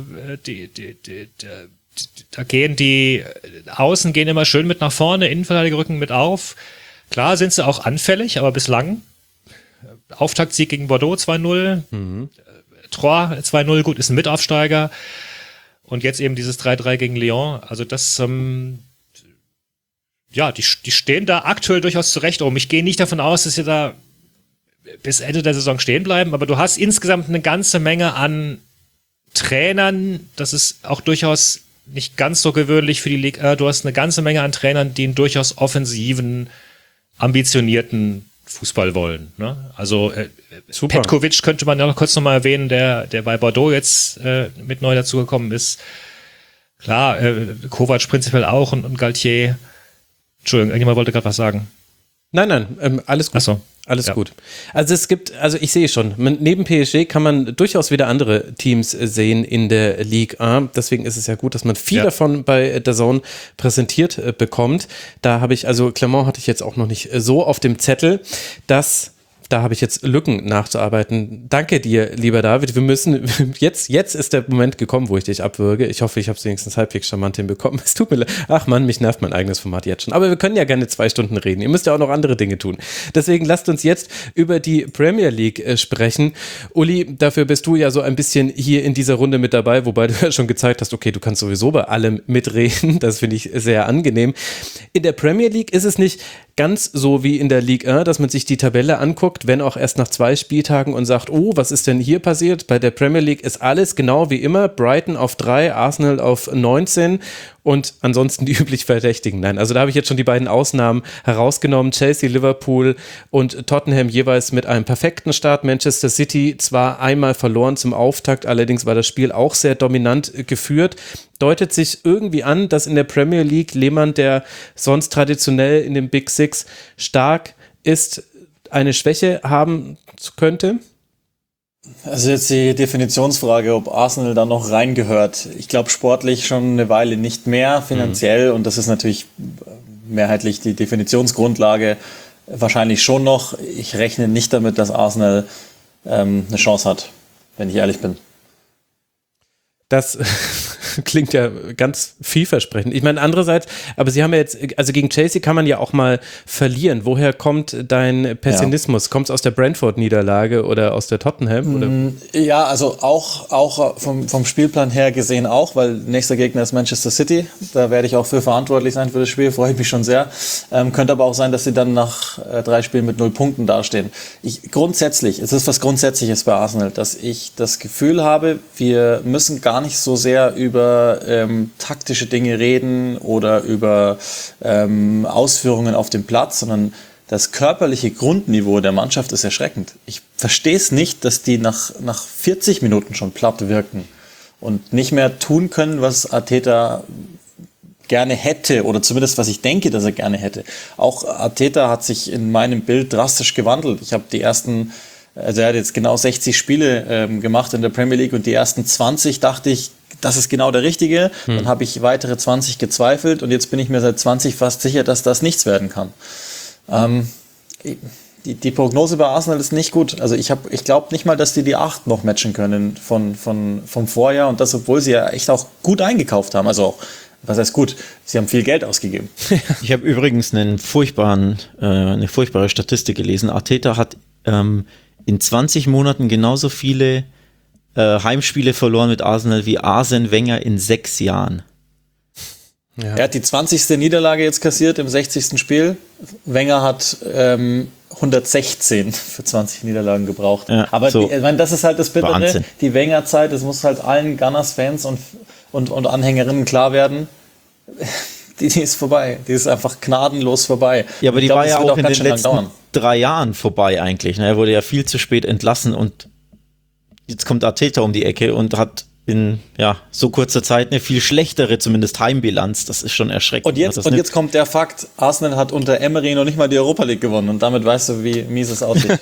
gehen die Außen gehen immer schön mit nach vorne, Innenverteidiger rücken mit auf. Klar sind sie auch anfällig, aber bislang Auftaktsieg gegen Bordeaux 2-0, Troyes 2-0, gut, ist ein Mitaufsteiger. Und jetzt eben dieses 3-3 gegen Lyon. Also das ja, die stehen da aktuell durchaus zurecht oben. Ich gehe nicht davon aus, dass sie da bis Ende der Saison stehen bleiben, aber du hast insgesamt eine ganze Menge an Trainern. Das ist auch durchaus nicht ganz so gewöhnlich für die Liga. Du hast eine ganze Menge an Trainern, die einen durchaus offensiven, ambitionierten Fußball wollen. Ne? Also Petkovic könnte man ja noch kurz nochmal erwähnen, der bei Bordeaux jetzt mit neu dazugekommen ist. Klar, Kovac prinzipiell auch und Galtier. Entschuldigung, irgendjemand wollte gerade was sagen. Nein, alles gut. Ach so. Alles gut. Also ich sehe schon, neben PSG kann man durchaus wieder andere Teams sehen in der Ligue 1. Deswegen ist es ja gut, dass man viel davon bei DAZN präsentiert bekommt. Da habe ich, also Clermont hatte ich jetzt auch noch nicht so auf dem Zettel, da habe ich jetzt Lücken nachzuarbeiten. Danke dir, lieber David. Wir müssen, jetzt ist der Moment gekommen, wo ich dich abwürge. Ich hoffe, ich habe es wenigstens halbwegs charmant hinbekommen. Es tut mir leid. Ach Mann, mich nervt mein eigenes Format jetzt schon. Aber wir können ja gerne 2 Stunden reden. Ihr müsst ja auch noch andere Dinge tun. Deswegen lasst uns jetzt über die Premier League sprechen. Uli, dafür bist du ja so ein bisschen hier in dieser Runde mit dabei, wobei du ja schon gezeigt hast, okay, du kannst sowieso bei allem mitreden. Das finde ich sehr angenehm. In der Premier League ist es nicht ganz so wie in der Ligue 1, dass man sich die Tabelle anguckt, wenn auch erst nach 2 Spieltagen und sagt, oh, was ist denn hier passiert? Bei der Premier League ist alles genau wie immer, Brighton auf 3, Arsenal auf 19 und ansonsten die üblich Verdächtigen. Nein, also da habe ich jetzt schon die beiden Ausnahmen herausgenommen. Chelsea, Liverpool und Tottenham jeweils mit einem perfekten Start. Manchester City zwar einmal verloren zum Auftakt, allerdings war das Spiel auch sehr dominant geführt. Deutet sich irgendwie an, dass in der Premier League Lehmann, der sonst traditionell in den Big Six stark ist, eine Schwäche haben könnte? Also jetzt die Definitionsfrage, ob Arsenal da noch reingehört. Ich glaube sportlich schon eine Weile nicht mehr, finanziell, und das ist natürlich mehrheitlich die Definitionsgrundlage, wahrscheinlich schon noch. Ich rechne nicht damit, dass Arsenal eine Chance hat, wenn ich ehrlich bin. Das klingt ja ganz vielversprechend. Ich meine, andererseits, aber sie haben ja jetzt, also gegen Chelsea kann man ja auch mal verlieren. Woher kommt dein Pessimismus? Ja. Kommt es aus der Brentford-Niederlage oder aus der Tottenham? Oder? Ja, also auch vom Spielplan her gesehen auch, weil nächster Gegner ist Manchester City. Da werde ich auch für verantwortlich sein für das Spiel, freue ich mich schon sehr. Könnte aber auch sein, dass sie dann nach 3 Spielen mit 0 Punkten dastehen. Es ist was Grundsätzliches bei Arsenal, dass ich das Gefühl habe, wir müssen gar nicht so sehr über taktische Dinge reden oder über Ausführungen auf dem Platz, sondern das körperliche Grundniveau der Mannschaft ist erschreckend. Ich verstehe es nicht, dass die nach 40 Minuten schon platt wirken und nicht mehr tun können, was Arteta gerne hätte, oder zumindest was ich denke, dass er gerne hätte. Auch Arteta hat sich in meinem Bild drastisch gewandelt. Ich habe also er hat jetzt genau 60 Spiele gemacht in der Premier League und die ersten 20 dachte ich, das ist genau der Richtige. Dann habe ich weitere 20 gezweifelt und jetzt bin ich mir seit 20 fast sicher, dass das nichts werden kann. Die Prognose bei Arsenal ist nicht gut. Also ich glaube nicht mal, dass die 8 noch matchen können vom Vorjahr, und das, obwohl sie ja echt auch gut eingekauft haben. Also auch, was heißt gut? Sie haben viel Geld ausgegeben. Ich habe übrigens eine furchtbare Statistik gelesen. Arteta hat in 20 Monaten genauso viele Heimspiele verloren mit Arsenal wie Arsene Wenger in 6 Jahren. Ja. Er hat die 20. Niederlage jetzt kassiert im 60. Spiel. Wenger hat 116 für 20 Niederlagen gebraucht. Ja, aber so, ich meine, das ist halt das Bittere. Wahnsinn. Die Wenger-Zeit, das muss halt allen Gunners-Fans und Anhängerinnen klar werden. Die ist vorbei. Die ist einfach gnadenlos vorbei. Ja, aber die war ja auch in den letzten 3 Jahren vorbei eigentlich. Er wurde ja viel zu spät entlassen und jetzt kommt Arteta um die Ecke und hat in so kurzer Zeit eine viel schlechtere, zumindest Heimbilanz. Das ist schon erschreckend. Und jetzt kommt der Fakt, Arsenal hat unter Emery noch nicht mal die Europa League gewonnen und damit weißt du, wie mies es aussieht.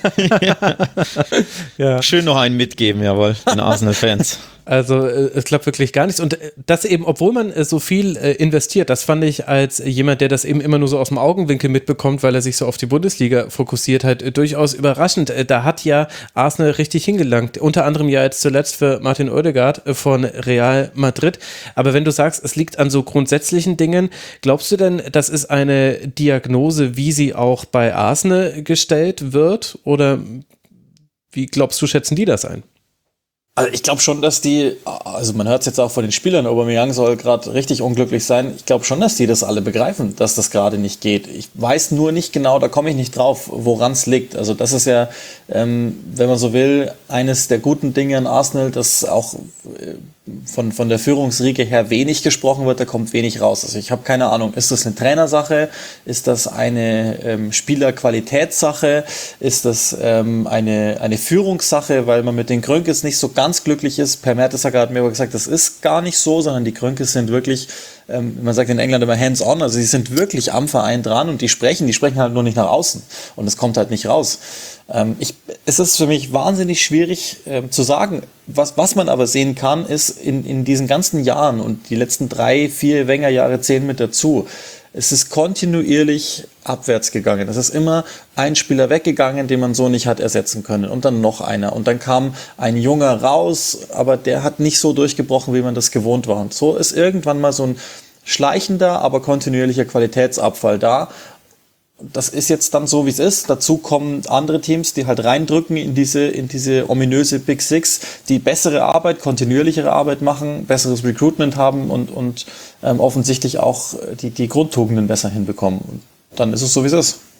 Ja. Schön noch einen mitgeben, jawohl, den Arsenal-Fans. Also es klappt wirklich gar nichts, und das eben, obwohl man so viel investiert, das fand ich als jemand, der das eben immer nur so aus dem Augenwinkel mitbekommt, weil er sich so auf die Bundesliga fokussiert hat, durchaus überraschend. Da hat ja Arsenal richtig hingelangt, unter anderem ja jetzt zuletzt für Martin Odegaard von Real Madrid. Aber wenn du sagst, es liegt an so grundsätzlichen Dingen, glaubst du denn, das ist eine Diagnose, wie sie auch bei Arsenal gestellt wird, oder wie glaubst du, schätzen die das ein? Also ich glaube schon, dass also man hört es jetzt auch von den Spielern, Aubameyang soll gerade richtig unglücklich sein. Ich glaube schon, dass die das alle begreifen, dass das gerade nicht geht. Ich weiß nur nicht genau, da komme ich nicht drauf, woran es liegt. Also das ist ja, wenn man so will, eines der guten Dinge an Arsenal, dass auch von der Führungsriege her wenig gesprochen wird, da kommt wenig raus. Also ich habe keine Ahnung, ist das eine Trainersache? Ist das eine Spielerqualitätssache? Ist das eine Führungssache, weil man mit den Krönkes nicht so ganz glücklich ist? Per Mertesacker hat mir aber gesagt, das ist gar nicht so, sondern die Krönkes sind wirklich, man sagt in England immer hands-on, also sie sind wirklich am Verein dran und die sprechen halt nur nicht nach außen und es kommt halt nicht raus. Es ist für mich wahnsinnig schwierig zu sagen. Was man aber sehen kann, ist in diesen ganzen Jahren, und die letzten 3, 4 Wenger-Jahre zählen mit dazu, es ist kontinuierlich abwärts gegangen. Es ist immer ein Spieler weggegangen, den man so nicht hat ersetzen können, und dann noch einer. Und dann kam ein Junger raus, aber der hat nicht so durchgebrochen, wie man das gewohnt war. Und so ist irgendwann mal so ein schleichender, aber kontinuierlicher Qualitätsabfall da. Das ist jetzt dann so, wie es ist. Dazu kommen andere Teams, die halt reindrücken in diese ominöse Big Six, die bessere Arbeit, kontinuierlichere Arbeit machen, besseres Recruitment haben und offensichtlich auch die Grundtugenden besser hinbekommen. Und dann ist es so, wie es ist.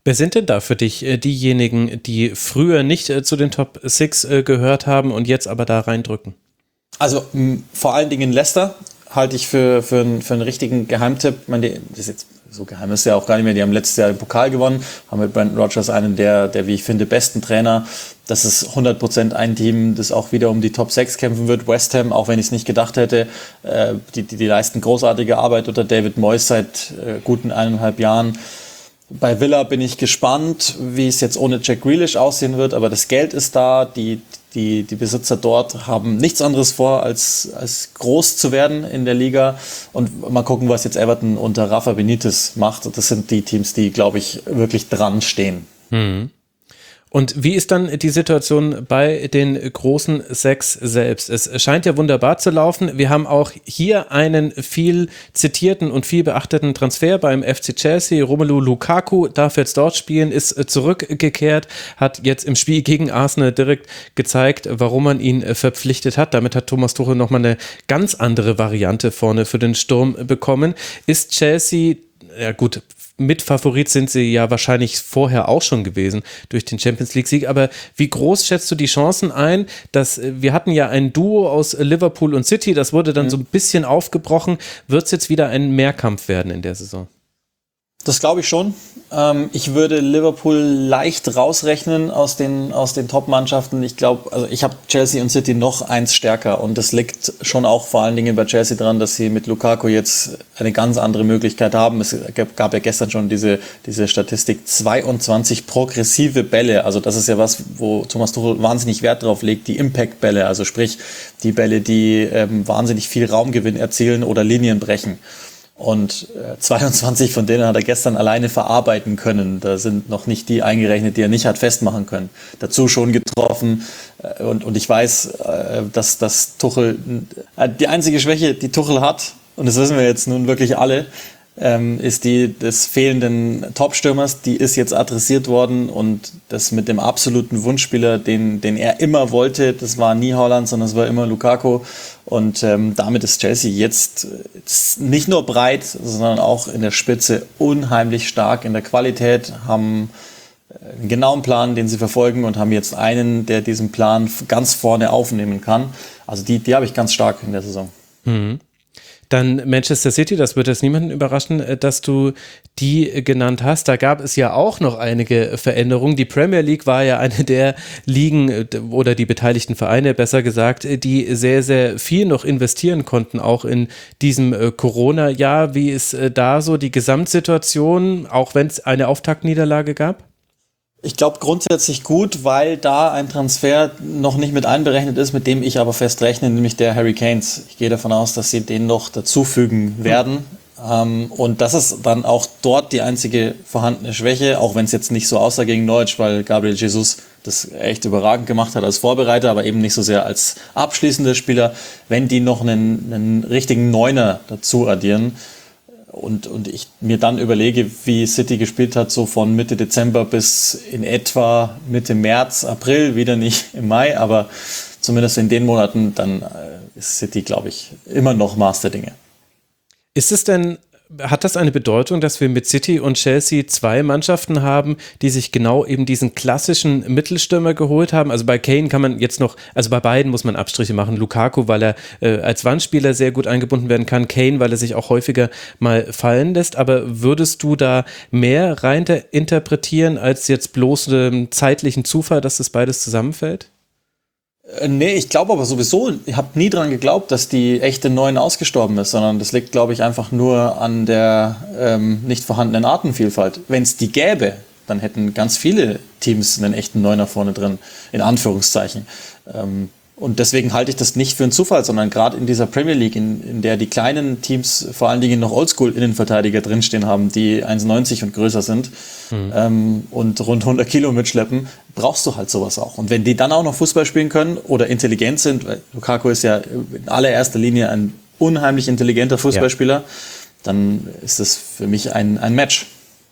Wer sind denn da für dich diejenigen, die früher nicht zu den Top 6 gehört haben und jetzt aber da reindrücken? Also vor allen Dingen Leicester halte ich für einen richtigen Geheimtipp. Ich meine, das ist jetzt so geheim ist ja auch gar nicht mehr. Die haben letztes Jahr den Pokal gewonnen, haben mit Brendan Rodgers einen der, wie ich finde, besten Trainer. Das ist 100% ein Team, das auch wieder um die Top 6 kämpfen wird. West Ham, auch wenn ich es nicht gedacht hätte, die leisten großartige Arbeit unter David Moyes seit guten 1,5 Jahren. Bei Villa bin ich gespannt, wie es jetzt ohne Jack Grealish aussehen wird, aber das Geld ist da, die Besitzer dort haben nichts anderes vor, als groß zu werden in der Liga, und mal gucken, was jetzt Everton unter Rafa Benitez macht. Das sind die Teams, die, glaube ich, wirklich dran stehen. Und wie ist dann die Situation bei den großen 6 selbst? Es scheint ja wunderbar zu laufen. Wir haben auch hier einen viel zitierten und viel beachteten Transfer beim FC Chelsea. Romelu Lukaku darf jetzt dort spielen, ist zurückgekehrt, hat jetzt im Spiel gegen Arsenal direkt gezeigt, warum man ihn verpflichtet hat. Damit hat Thomas Tuchel nochmal eine ganz andere Variante vorne für den Sturm bekommen. Ist Chelsea, ja gut, Mitfavorit sind sie ja wahrscheinlich vorher auch schon gewesen durch den Champions-League-Sieg, aber wie groß schätzt du die Chancen ein, dass wir hatten ja ein Duo aus Liverpool und City, das wurde dann so ein bisschen aufgebrochen, wird es jetzt wieder ein Mehrkampf werden in der Saison? Das glaube ich schon. Ich würde Liverpool leicht rausrechnen aus den Top-Mannschaften. Ich glaube, also ich habe Chelsea und City noch eins stärker, und das liegt schon auch vor allen Dingen bei Chelsea dran, dass sie mit Lukaku jetzt eine ganz andere Möglichkeit haben. Es gab ja gestern schon diese Statistik, 22 progressive Bälle. Also das ist ja was, wo Thomas Tuchel wahnsinnig Wert drauf legt, die Impact-Bälle, also sprich die Bälle, die wahnsinnig viel Raumgewinn erzielen oder Linien brechen. Und 22 von denen hat er gestern alleine verarbeiten können. Da sind noch nicht die eingerechnet, die er nicht hat festmachen können. Dazu schon getroffen. Und ich weiß, dass Tuchel, die einzige Schwäche, die Tuchel hat, und das wissen wir jetzt nun wirklich alle, ist die des fehlenden Topstürmers. Die ist jetzt adressiert worden, und das mit dem absoluten Wunschspieler, den er immer wollte, das war nie Haaland, sondern es war immer Lukaku. Und damit ist Chelsea jetzt nicht nur breit, sondern auch in der Spitze unheimlich stark in der Qualität, haben einen genauen Plan, den sie verfolgen, und haben jetzt einen, der diesen Plan ganz vorne aufnehmen kann. Also die habe ich ganz stark in der Saison. Dann Manchester City, das wird jetzt niemanden überraschen, dass du die genannt hast. Da gab es ja auch noch einige Veränderungen. Die Premier League war ja eine der Ligen oder die beteiligten Vereine, besser gesagt, die sehr, sehr viel noch investieren konnten, auch in diesem Corona-Jahr. Wie ist da so die Gesamtsituation, auch wenn es eine Auftaktniederlage gab? Ich glaube grundsätzlich gut, weil da ein Transfer noch nicht mit einberechnet ist, mit dem ich aber fest rechne, nämlich der Harry Kanes. Ich gehe davon aus, dass sie den noch dazufügen werden. Und das ist dann auch dort die einzige vorhandene Schwäche, auch wenn es jetzt nicht so aussah gegen Norwich, weil Gabriel Jesus das echt überragend gemacht hat als Vorbereiter, aber eben nicht so sehr als abschließender Spieler. Wenn die noch einen richtigen Neuner dazu addieren, und ich mir dann überlege, wie City gespielt hat, so von Mitte Dezember bis in etwa Mitte März, April, wieder nicht im Mai, aber zumindest in den Monaten, dann ist City, glaube ich, immer noch Maß der Dinge. Ist es denn, hat das eine Bedeutung, dass wir mit City und Chelsea 2 Mannschaften haben, die sich genau eben diesen klassischen Mittelstürmer geholt haben? Also bei Kane kann man jetzt noch, also bei beiden muss man Abstriche machen. Lukaku, weil er als Wandspieler sehr gut eingebunden werden kann. Kane, weil er sich auch häufiger mal fallen lässt. Aber würdest du da mehr rein interpretieren als jetzt bloß einen zeitlichen Zufall, dass das beides zusammenfällt? Nee, ich glaube aber sowieso, ich habe nie dran geglaubt, dass die echte Neun ausgestorben ist, sondern das liegt, glaube ich, einfach nur an der nicht vorhandenen Artenvielfalt. Wenn es die gäbe, dann hätten ganz viele Teams einen echten Neuner vorne drin, in Anführungszeichen. Und deswegen halte ich das nicht für einen Zufall, sondern gerade in dieser Premier League, in der die kleinen Teams vor allen Dingen noch Oldschool-Innenverteidiger drinstehen haben, die 1,90 und größer sind und rund 100 Kilo mitschleppen, brauchst du halt sowas auch. Und wenn die dann auch noch Fußball spielen können oder intelligent sind, weil Lukaku ist ja in allererster Linie ein unheimlich intelligenter Fußballspieler, dann ist das für mich ein Match.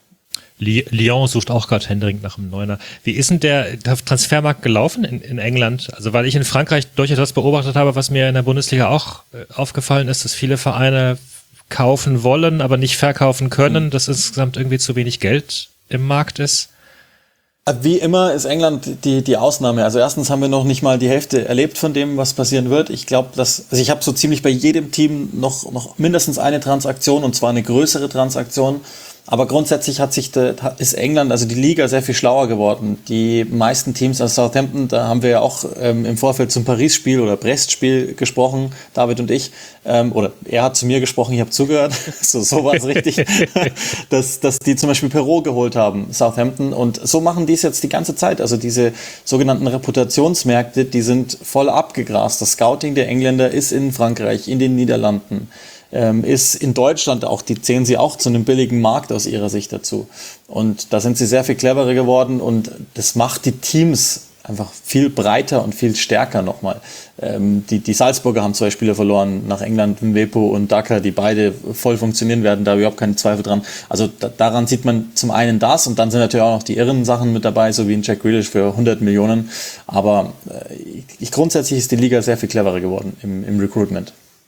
Lyon sucht auch gerade händeringend nach einem Neuner. Wie ist denn der Transfermarkt gelaufen in England? Also weil ich in Frankreich durchaus beobachtet habe, was mir in der Bundesliga auch aufgefallen ist, dass viele Vereine kaufen wollen, aber nicht verkaufen können, dass insgesamt irgendwie zu wenig Geld im Markt ist? Wie immer ist England die Ausnahme. Also erstens haben wir noch nicht mal die Hälfte erlebt von dem, was passieren wird. Ich glaube, ich habe so ziemlich bei jedem Team noch mindestens eine Transaktion, und zwar eine größere Transaktion. Aber grundsätzlich ist England, also die Liga, sehr viel schlauer geworden. Die meisten Teams, also Southampton, da haben wir ja auch im Vorfeld zum Paris-Spiel oder Brest-Spiel gesprochen, David und ich. Oder er hat zu mir gesprochen, ich habe zugehört. so war es richtig. dass die zum Beispiel Perrault geholt haben, Southampton. Und so machen die es jetzt die ganze Zeit. Also diese sogenannten Reputationsmärkte, die sind voll abgegrast. Das Scouting der Engländer ist in Frankreich, in den Niederlanden, ist in Deutschland auch, die zählen sie auch zu einem billigen Markt aus ihrer Sicht dazu. Und da sind sie sehr viel cleverer geworden, und das macht die Teams einfach viel breiter und viel stärker nochmal. Die Salzburger haben 2 Spieler verloren nach England, Mwepu und Daka, die beide voll funktionieren werden, da überhaupt keine Zweifel dran. Also daran sieht man zum einen das, und dann sind natürlich auch noch die irren Sachen mit dabei, so wie ein Jack Grealish für 100 Millionen. Aber grundsätzlich ist die Liga sehr viel cleverer geworden im Recruitment.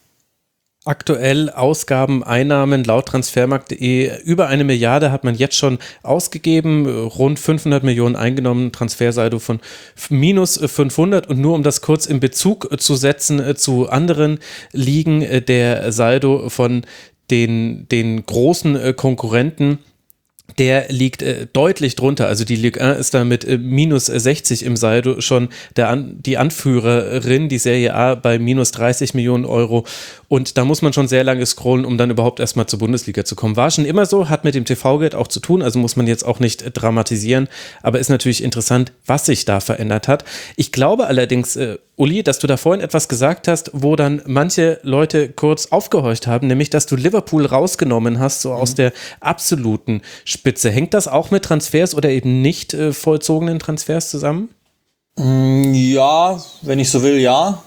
Aktuell Ausgaben, Einnahmen laut Transfermarkt.de über 1 Milliarde hat man jetzt schon ausgegeben, rund 500 Millionen eingenommen, Transfersaldo von minus 500, und nur um das kurz in Bezug zu setzen zu anderen Ligen, der Saldo von den großen Konkurrenten, der liegt deutlich drunter. Also die Ligue 1 ist da mit minus 60 im Saldo schon die Anführerin, die Serie A bei minus 30 Millionen Euro. Und da muss man schon sehr lange scrollen, um dann überhaupt erstmal zur Bundesliga zu kommen. War schon immer so, hat mit dem TV-Geld auch zu tun, also muss man jetzt auch nicht dramatisieren. Aber ist natürlich interessant, was sich da verändert hat. Ich glaube allerdings, Uli, dass du da vorhin etwas gesagt hast, wo dann manche Leute kurz aufgehorcht haben, nämlich, dass du Liverpool rausgenommen hast, so aus der absoluten Spitze. Hängt das auch mit Transfers oder eben nicht vollzogenen Transfers zusammen? Ja, wenn ich so will, ja.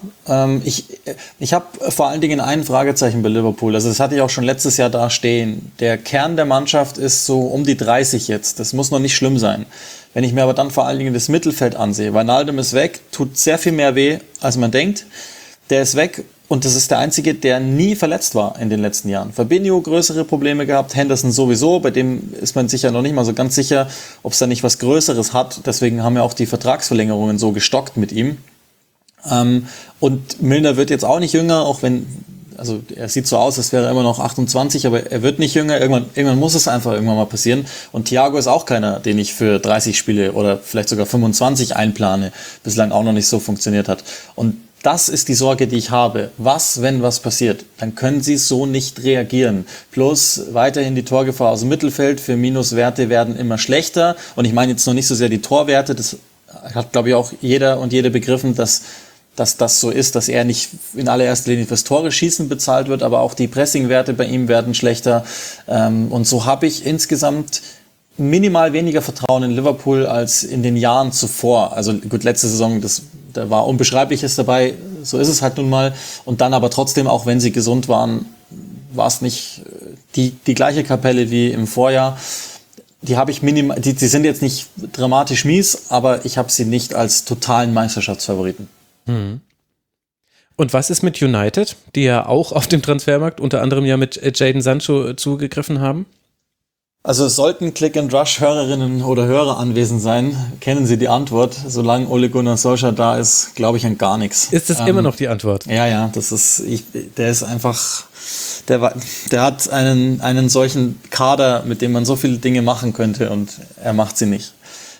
Ich habe vor allen Dingen ein Fragezeichen bei Liverpool. Also das hatte ich auch schon letztes Jahr da stehen. Der Kern der Mannschaft ist so um die 30 jetzt. Das muss noch nicht schlimm sein. Wenn ich mir aber dann vor allen Dingen das Mittelfeld ansehe, Wijnaldum ist weg, tut sehr viel mehr weh, als man denkt. Der ist weg, und das ist der Einzige, der nie verletzt war in den letzten Jahren. Fabinho größere Probleme gehabt, Henderson sowieso, bei dem ist man sich ja noch nicht mal so ganz sicher, ob es da nicht was Größeres hat. Deswegen haben ja auch die Vertragsverlängerungen so gestockt mit ihm. Und Milner wird jetzt auch nicht jünger, auch wenn, also er sieht so aus, als wäre er immer noch 28, aber er wird nicht jünger. Irgendwann muss es einfach irgendwann mal passieren. Und Thiago ist auch keiner, den ich für 30 Spiele oder vielleicht sogar 25 einplane, bislang auch noch nicht so funktioniert hat. Und das ist die Sorge, die ich habe. Wenn was passiert, dann können sie so nicht reagieren. Plus weiterhin die Torgefahr aus dem Mittelfeld für Minuswerte werden immer schlechter. Und ich meine jetzt noch nicht so sehr die Torwerte. Das hat, glaube ich, auch jeder und jede begriffen, dass das so ist, dass er nicht in allererster Linie fürs Tore schießen bezahlt wird, aber auch die Pressingwerte bei ihm werden schlechter. Und so habe ich insgesamt minimal weniger Vertrauen in Liverpool als in den Jahren zuvor. Also gut, letzte Saison, da war Unbeschreibliches dabei, so ist es halt nun mal. Und dann aber trotzdem, auch wenn sie gesund waren, war es nicht die gleiche Kapelle wie im Vorjahr. Die habe ich minimal, die sind jetzt nicht dramatisch mies, aber ich habe sie nicht als totalen Meisterschaftsfavoriten. Und was ist mit United, die ja auch auf dem Transfermarkt unter anderem ja mit Jadon Sancho zugegriffen haben? Also es sollten Click-and-Rush-Hörerinnen oder Hörer anwesend sein, kennen Sie die Antwort. Solange Ole Gunnar Solskjaer da ist, glaube ich an gar nichts. Ist das immer noch die Antwort? Ja, der ist einfach, der hat einen solchen Kader, mit dem man so viele Dinge machen könnte, und er macht sie nicht.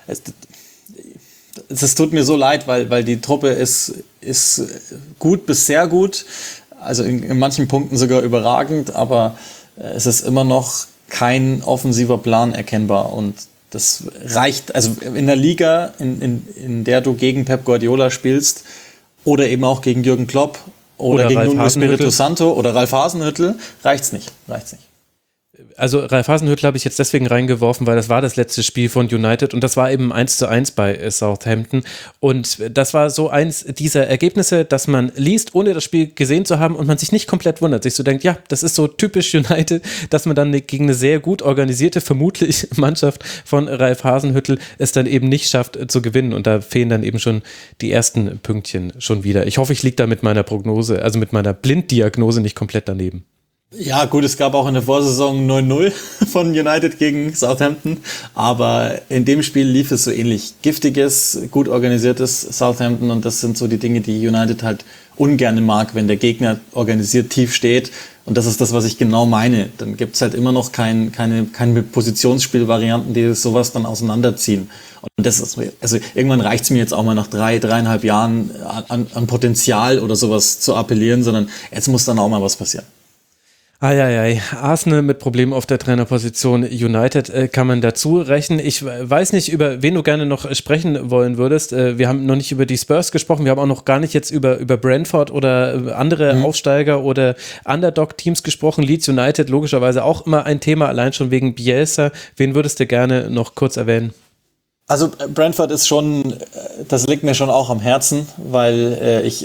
Es tut mir so leid, weil die Truppe ist gut bis sehr gut, also in manchen Punkten sogar überragend, aber es ist immer noch kein offensiver Plan erkennbar, und das reicht, also in der Liga, in der du gegen Pep Guardiola spielst oder eben auch gegen Jürgen Klopp oder gegen Nuno Espirito Santo oder Ralf Hasenhüttl, reicht's nicht. Also Ralf Hasenhüttl habe ich jetzt deswegen reingeworfen, weil das war das letzte Spiel von United, und das war eben 1:1 bei Southampton, und das war so eins dieser Ergebnisse, dass man liest, ohne das Spiel gesehen zu haben, und man sich nicht komplett wundert, sich so denkt, ja, das ist so typisch United, dass man dann gegen eine sehr gut organisierte, vermutlich Mannschaft von Ralf Hasenhüttl es dann eben nicht schafft zu gewinnen, und da fehlen dann eben schon die ersten Pünktchen schon wieder. Ich hoffe, ich liege da mit meiner Prognose, also mit meiner Blinddiagnose nicht komplett daneben. Ja, gut, es gab auch in der Vorsaison 9-0 von United gegen Southampton, aber in dem Spiel lief es so ähnlich. Giftiges, gut organisiertes Southampton, und das sind so die Dinge, die United halt ungern mag, wenn der Gegner organisiert tief steht, und das ist das, was ich genau meine. Dann gibt's halt immer noch keine Positionsspielvarianten, die sowas dann auseinanderziehen. Und das ist, also irgendwann reicht's mir jetzt auch mal nach 3,5 Jahren an Potenzial oder sowas zu appellieren, sondern jetzt muss dann auch mal was passieren. Arsenal mit Problemen auf der Trainerposition, United kann man dazu rechnen. Ich weiß nicht, über wen du gerne noch sprechen wollen würdest. Wir haben noch nicht über die Spurs gesprochen, wir haben auch noch gar nicht jetzt über Brentford oder andere Aufsteiger oder Underdog-Teams gesprochen. Leeds United logischerweise auch immer ein Thema, allein schon wegen Bielsa. Wen würdest du gerne noch kurz erwähnen? Also Brentford ist schon, das liegt mir schon auch am Herzen, weil ich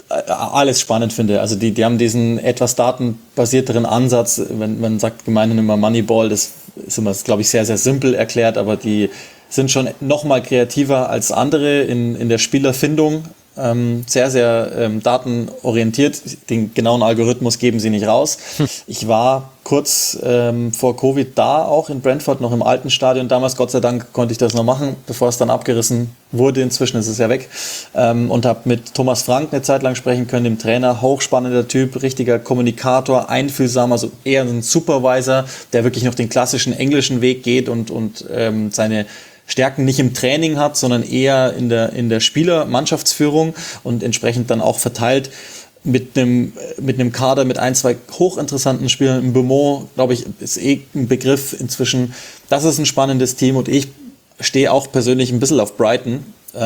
alles spannend finde. Also die haben diesen etwas datenbasierteren Ansatz, wenn man sagt gemeinhin immer Moneyball, das ist immer, glaube ich, sehr, sehr simpel erklärt, aber die sind schon noch mal kreativer als andere in der Spielerfindung. Sehr, sehr datenorientiert. Den genauen Algorithmus geben sie nicht raus. Ich war kurz vor Covid da, auch in Brentford, noch im alten Stadion. Damals, Gott sei Dank, konnte ich das noch machen, bevor es dann abgerissen wurde. Inzwischen ist es ja weg. Und habe mit Thomas Frank eine Zeit lang sprechen können, dem Trainer. Hochspannender Typ, richtiger Kommunikator, einfühlsam, also eher ein Supervisor, der wirklich noch den klassischen englischen Weg geht und seine Stärken nicht im Training hat, sondern eher in der Spieler-Mannschaftsführung und entsprechend dann auch verteilt mit einem Kader mit 1, 2 hochinteressanten Spielern. Beaumont, glaube ich, ist ein Begriff inzwischen. Das ist ein spannendes Team, und ich stehe auch persönlich ein bisschen auf Brighton,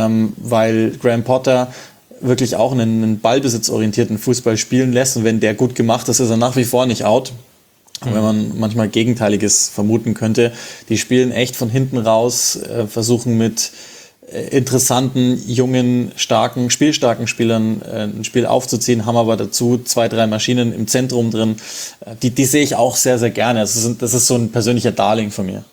weil Graham Potter wirklich auch einen ballbesitzorientierten Fußball spielen lässt, und wenn der gut gemacht ist, ist er nach wie vor nicht out. Wenn man manchmal Gegenteiliges vermuten könnte. Die spielen echt von hinten raus, versuchen mit interessanten, jungen, spielstarken Spielern ein Spiel aufzuziehen, haben aber dazu 2, 3 Maschinen im Zentrum drin. Die sehe ich auch sehr, sehr gerne. Das ist so ein persönlicher Darling von mir.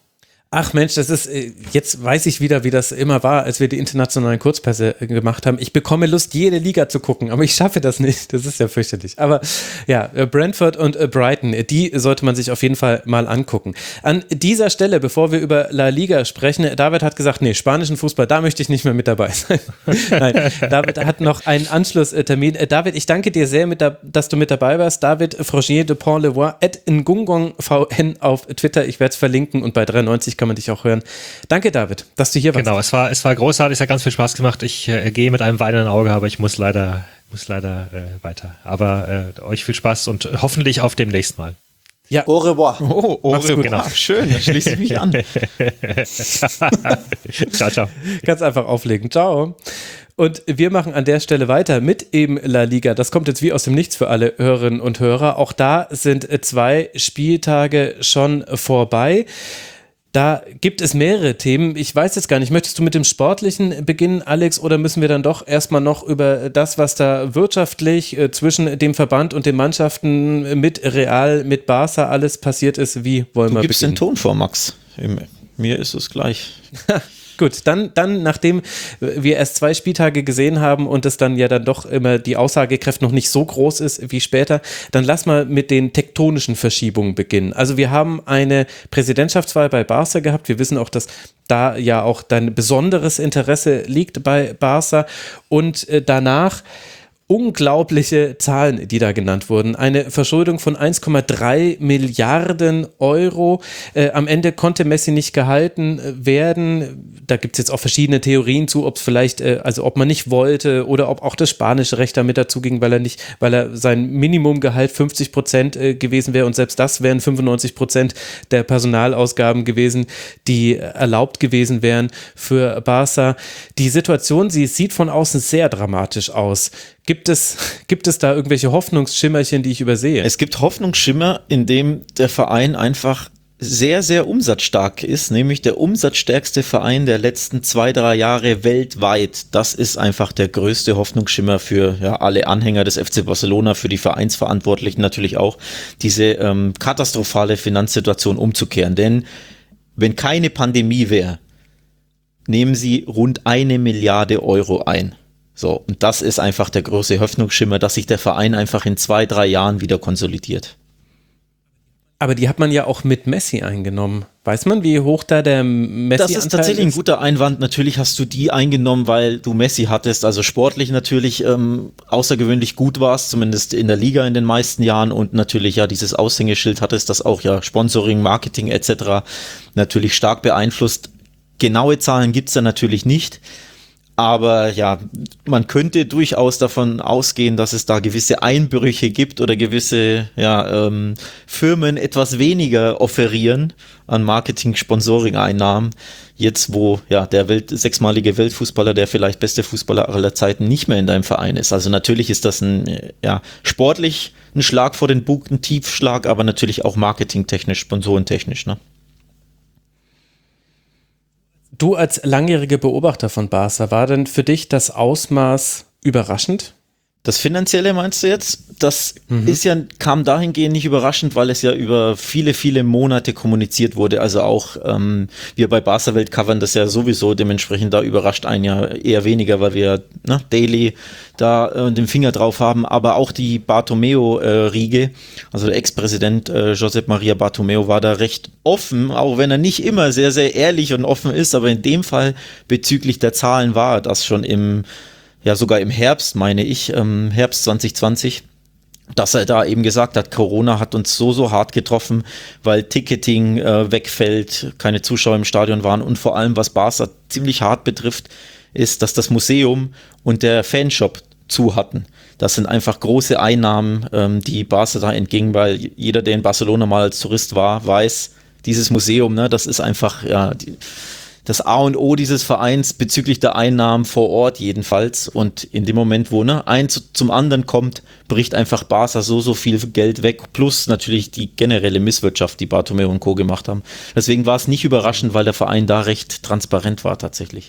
Ach Mensch, das ist, jetzt weiß ich wieder, wie das immer war, als wir die internationalen Kurzpässe gemacht haben. Ich bekomme Lust, jede Liga zu gucken, aber ich schaffe das nicht. Das ist ja fürchterlich. Aber ja, Brentford und Brighton, die sollte man sich auf jeden Fall mal angucken. An dieser Stelle, bevor wir über La Liga sprechen, David hat gesagt, nee, spanischen Fußball, da möchte ich nicht mehr mit dabei sein. Nein, David hat noch einen Anschlusstermin. David, ich danke dir sehr, dass du mit dabei warst. David Frogier de Pont-Levoix @ngungongvn auf Twitter. Ich werde es verlinken, und bei 93 kann man dich auch hören. Danke, David, dass du hier warst. Genau, es war großartig, es hat ganz viel Spaß gemacht. Ich gehe mit einem weinenden Auge, aber ich muss leider weiter. Aber euch viel Spaß und hoffentlich auf demnächst mal. Ja. Au revoir. Oh, au revoir. Genau. Schön, da schließe ich mich an. Ciao, ciao. Ganz einfach auflegen. Ciao. Und wir machen an der Stelle weiter mit eben La Liga. Das kommt jetzt wie aus dem Nichts für alle Hörerinnen und Hörer. Auch da sind 2 Spieltage schon vorbei. Da gibt es mehrere Themen. Ich weiß jetzt gar nicht, möchtest du mit dem Sportlichen beginnen, Alex, oder müssen wir dann doch erstmal noch über das, was da wirtschaftlich zwischen dem Verband und den Mannschaften mit Real, mit Barca alles passiert ist? Wie wollen wir beginnen? Du gibst den Ton vor, Max. Mir ist es gleich. Gut, dann, nachdem wir erst 2 Spieltage gesehen haben und es dann ja dann doch immer die Aussagekraft noch nicht so groß ist wie später, dann lass mal mit den tektonischen Verschiebungen beginnen. Also wir haben eine Präsidentschaftswahl bei Barca gehabt. Wir wissen auch, dass da ja auch dein besonderes Interesse liegt bei Barca, und danach unglaubliche Zahlen, die da genannt wurden. Eine Verschuldung von 1,3 Milliarden Euro. Am Ende konnte Messi nicht gehalten werden. Da gibt es jetzt auch verschiedene Theorien zu, ob es vielleicht, also ob man nicht wollte oder ob auch das spanische Recht damit dazu ging, weil er sein Minimumgehalt 50% gewesen wäre, und selbst das wären 95% der Personalausgaben gewesen, die erlaubt gewesen wären für Barca. Die Situation, sie sieht von außen sehr dramatisch aus. Gibt es da irgendwelche Hoffnungsschimmerchen, die ich übersehe? Es gibt Hoffnungsschimmer, indem der Verein einfach sehr, sehr umsatzstark ist, nämlich der umsatzstärkste Verein der letzten 2, 3 Jahre weltweit. Das ist einfach der größte Hoffnungsschimmer für alle Anhänger des FC Barcelona, für die Vereinsverantwortlichen natürlich auch, diese katastrophale Finanzsituation umzukehren. Denn wenn keine Pandemie wäre, nehmen sie rund 1 Milliarde Euro ein. So, und das ist einfach der große Hoffnungsschimmer, dass sich der Verein einfach in 2, 3 Jahren wieder konsolidiert. Aber die hat man ja auch mit Messi eingenommen. Weiß man, wie hoch da der Messi-Anteil ist? Das ist tatsächlich ein guter Einwand. Natürlich hast du die eingenommen, weil du Messi hattest. Also sportlich natürlich außergewöhnlich gut warst, zumindest in der Liga in den meisten Jahren. Und natürlich ja dieses Aushängeschild hattest, das auch ja Sponsoring, Marketing etc. natürlich stark beeinflusst. Genaue Zahlen gibt's da natürlich nicht. Aber ja, man könnte durchaus davon ausgehen, dass es da gewisse Einbrüche gibt oder gewisse Firmen etwas weniger offerieren an Marketing-Sponsoring-Einnahmen. Jetzt, wo ja der sechsmalige Weltfußballer, der vielleicht beste Fußballer aller Zeiten, nicht mehr in deinem Verein ist. Also natürlich ist das sportlich ein Schlag vor den Bug, ein Tiefschlag, aber natürlich auch marketingtechnisch, sponsorentechnisch, ne? Du als langjähriger Beobachter von Barca, war denn für dich das Ausmaß überraschend? Das Finanzielle meinst du jetzt? Das kam dahingehend nicht überraschend, weil es ja über viele, viele Monate kommuniziert wurde. Also auch wir bei Barca Welt covern das ja sowieso, dementsprechend da überrascht einen ja eher weniger, weil wir daily da den Finger drauf haben. Aber auch die Bartomeu-Riege, also der Ex-Präsident Josep Maria Bartomeu war da recht offen, auch wenn er nicht immer sehr, sehr ehrlich und offen ist. Aber in dem Fall bezüglich der Zahlen war das schon sogar im Herbst, meine ich, Herbst 2020, dass er da eben gesagt hat, Corona hat uns so hart getroffen, weil Ticketing wegfällt, keine Zuschauer im Stadion waren und vor allem, was Barca ziemlich hart betrifft, ist, dass das Museum und der Fanshop zu hatten. Das sind einfach große Einnahmen, die Barca da entgingen, weil jeder, der in Barcelona mal als Tourist war, weiß, dieses Museum, das ist einfach, das A und O dieses Vereins bezüglich der Einnahmen vor Ort jedenfalls. Und in dem Moment, wo eins zum anderen kommt, bricht einfach Barca so viel Geld weg. Plus natürlich die generelle Misswirtschaft, die Bartomeu und Co. gemacht haben. Deswegen war es nicht überraschend, weil der Verein da recht transparent war tatsächlich.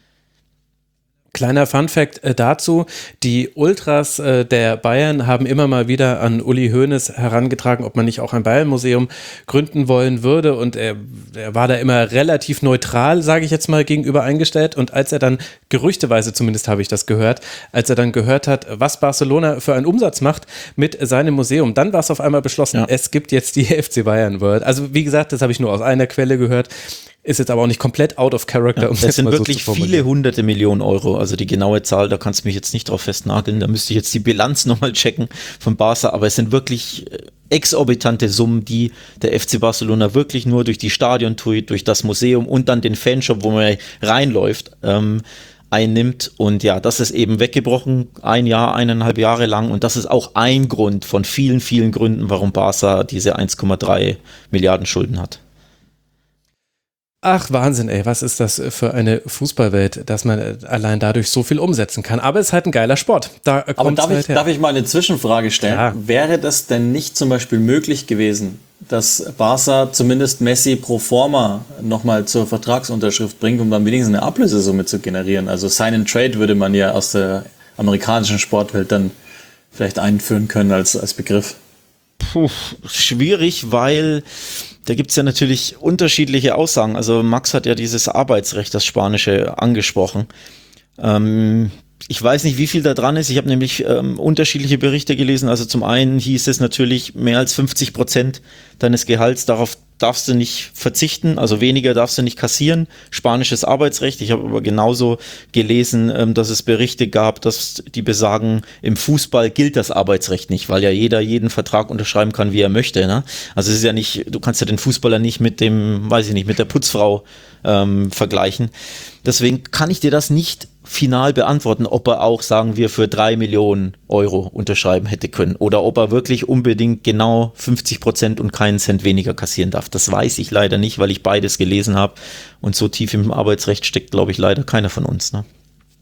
Kleiner Funfact dazu, die Ultras der Bayern haben immer mal wieder an Uli Hoeneß herangetragen, ob man nicht auch ein Bayern-Museum gründen wollen würde, und er war da immer relativ neutral, sage ich jetzt mal, gegenüber eingestellt, und als er dann, gerüchteweise zumindest habe ich das gehört, als er dann gehört hat, was Barcelona für einen Umsatz macht mit seinem Museum, dann war es auf einmal beschlossen, Es gibt jetzt die FC Bayern World. Also wie gesagt, das habe ich nur aus einer Quelle gehört. Ist jetzt aber auch nicht komplett out of character. Das sind wirklich viele hunderte Millionen Euro, also die genaue Zahl, da kannst du mich jetzt nicht drauf festnageln, da müsste ich jetzt die Bilanz nochmal checken von Barca, aber es sind wirklich exorbitante Summen, die der FC Barcelona wirklich nur durch die Stadiontour, durch das Museum und dann den Fanshop, wo man reinläuft, einnimmt. Und ja, das ist eben weggebrochen, 1,5 Jahre lang, und das ist auch ein Grund von vielen, vielen Gründen, warum Barca diese 1,3 Milliarden Schulden hat. Ach, Wahnsinn, ey, was ist das für eine Fußballwelt, dass man allein dadurch so viel umsetzen kann. Aber es ist halt ein geiler Sport. Aber darf ich mal eine Zwischenfrage stellen? Ja. Wäre das denn nicht zum Beispiel möglich gewesen, dass Barca zumindest Messi pro forma nochmal zur Vertragsunterschrift bringt, um dann wenigstens eine Ablösesumme zu generieren? Also Sign and Trade würde man ja aus der amerikanischen Sportwelt dann vielleicht einführen können als Begriff. Schwierig, weil da gibt es ja natürlich unterschiedliche Aussagen. Also Max hat ja dieses Arbeitsrecht, das Spanische, angesprochen. Ich weiß nicht, wie viel da dran ist. Ich habe nämlich unterschiedliche Berichte gelesen. Also zum einen hieß es natürlich, mehr als 50% deines Gehalts, darauf darfst du nicht verzichten, also weniger darfst du nicht kassieren. Spanisches Arbeitsrecht. Ich habe aber genauso gelesen, dass es Berichte gab, dass die besagen, im Fußball gilt das Arbeitsrecht nicht, weil ja jeder jeden Vertrag unterschreiben kann, wie er möchte. Ne? Also es ist ja nicht, du kannst ja den Fußballer nicht mit mit der Putzfrau vergleichen. Deswegen kann ich dir das nicht final beantworten, ob er auch, sagen wir, für 3 Millionen Euro unterschreiben hätte können oder ob er wirklich unbedingt genau 50% und keinen Cent weniger kassieren darf. Das weiß ich leider nicht, weil ich beides gelesen habe, und so tief im Arbeitsrecht steckt, glaube ich, leider keiner von uns. Ne?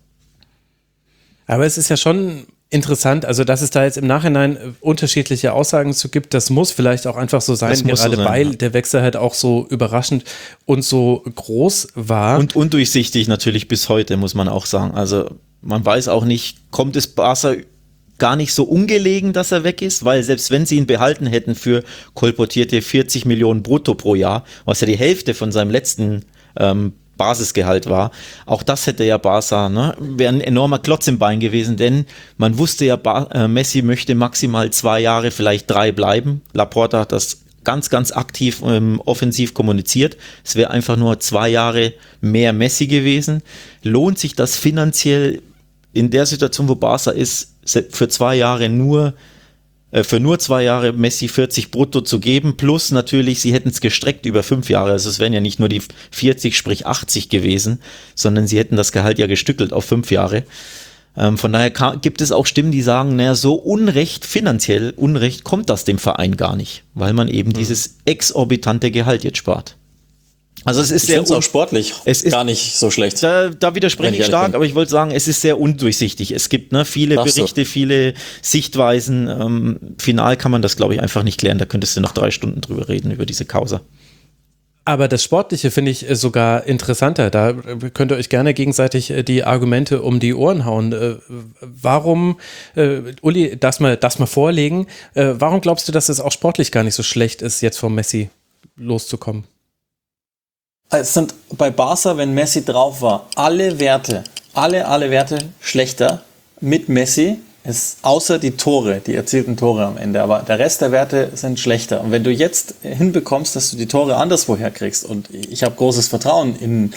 Aber es ist ja schon interessant, also dass es da jetzt im Nachhinein unterschiedliche Aussagen zu gibt, das muss vielleicht auch einfach so sein, gerade weil der Wechsel halt auch so überraschend und so groß war. Und undurchsichtig natürlich bis heute, muss man auch sagen. Also man weiß auch nicht, kommt es Barca gar nicht so ungelegen, dass er weg ist, weil selbst wenn sie ihn behalten hätten für kolportierte 40 Millionen brutto pro Jahr, was ja die Hälfte von seinem letzten Basisgehalt war. Auch das hätte ja Barca, wäre ein enormer Klotz im Bein gewesen, denn man wusste ja, Messi möchte maximal 2 Jahre, vielleicht 3 bleiben. Laporta hat das ganz, ganz aktiv offensiv kommuniziert. Es wäre einfach nur 2 Jahre mehr Messi gewesen. Lohnt sich das finanziell in der Situation, wo Barca ist, für 2 Jahre nur 2 Jahre Messi 40 brutto zu geben, plus natürlich, sie hätten es gestreckt über 5 Jahre, also es wären ja nicht nur die 40, sprich 80 gewesen, sondern sie hätten das Gehalt ja gestückelt auf 5 Jahre. Von daher gibt es auch Stimmen, die sagen, naja, so finanziell Unrecht kommt das dem Verein gar nicht, weil man eben dieses exorbitante Gehalt jetzt spart. Also es ist ich finde es auch sportlich gar nicht so schlecht. Da widerspreche ich stark, aber ich wollte sagen, es ist sehr undurchsichtig. Es gibt viele Berichte, viele Sichtweisen. Final kann man das, glaube ich, einfach nicht klären. Da könntest du noch 3 Stunden drüber reden, über diese Causa. Aber das Sportliche finde ich sogar interessanter. Da könnt ihr euch gerne gegenseitig die Argumente um die Ohren hauen. Warum, Uli, das mal vorlegen, warum glaubst du, dass es auch sportlich gar nicht so schlecht ist, jetzt vom Messi loszukommen? Es sind bei Barca, wenn Messi drauf war, alle Werte schlechter mit Messi, außer die Tore, die erzielten Tore am Ende. Aber der Rest der Werte sind schlechter. Und wenn du jetzt hinbekommst, dass du die Tore anderswo herkriegst, und ich habe großes Vertrauen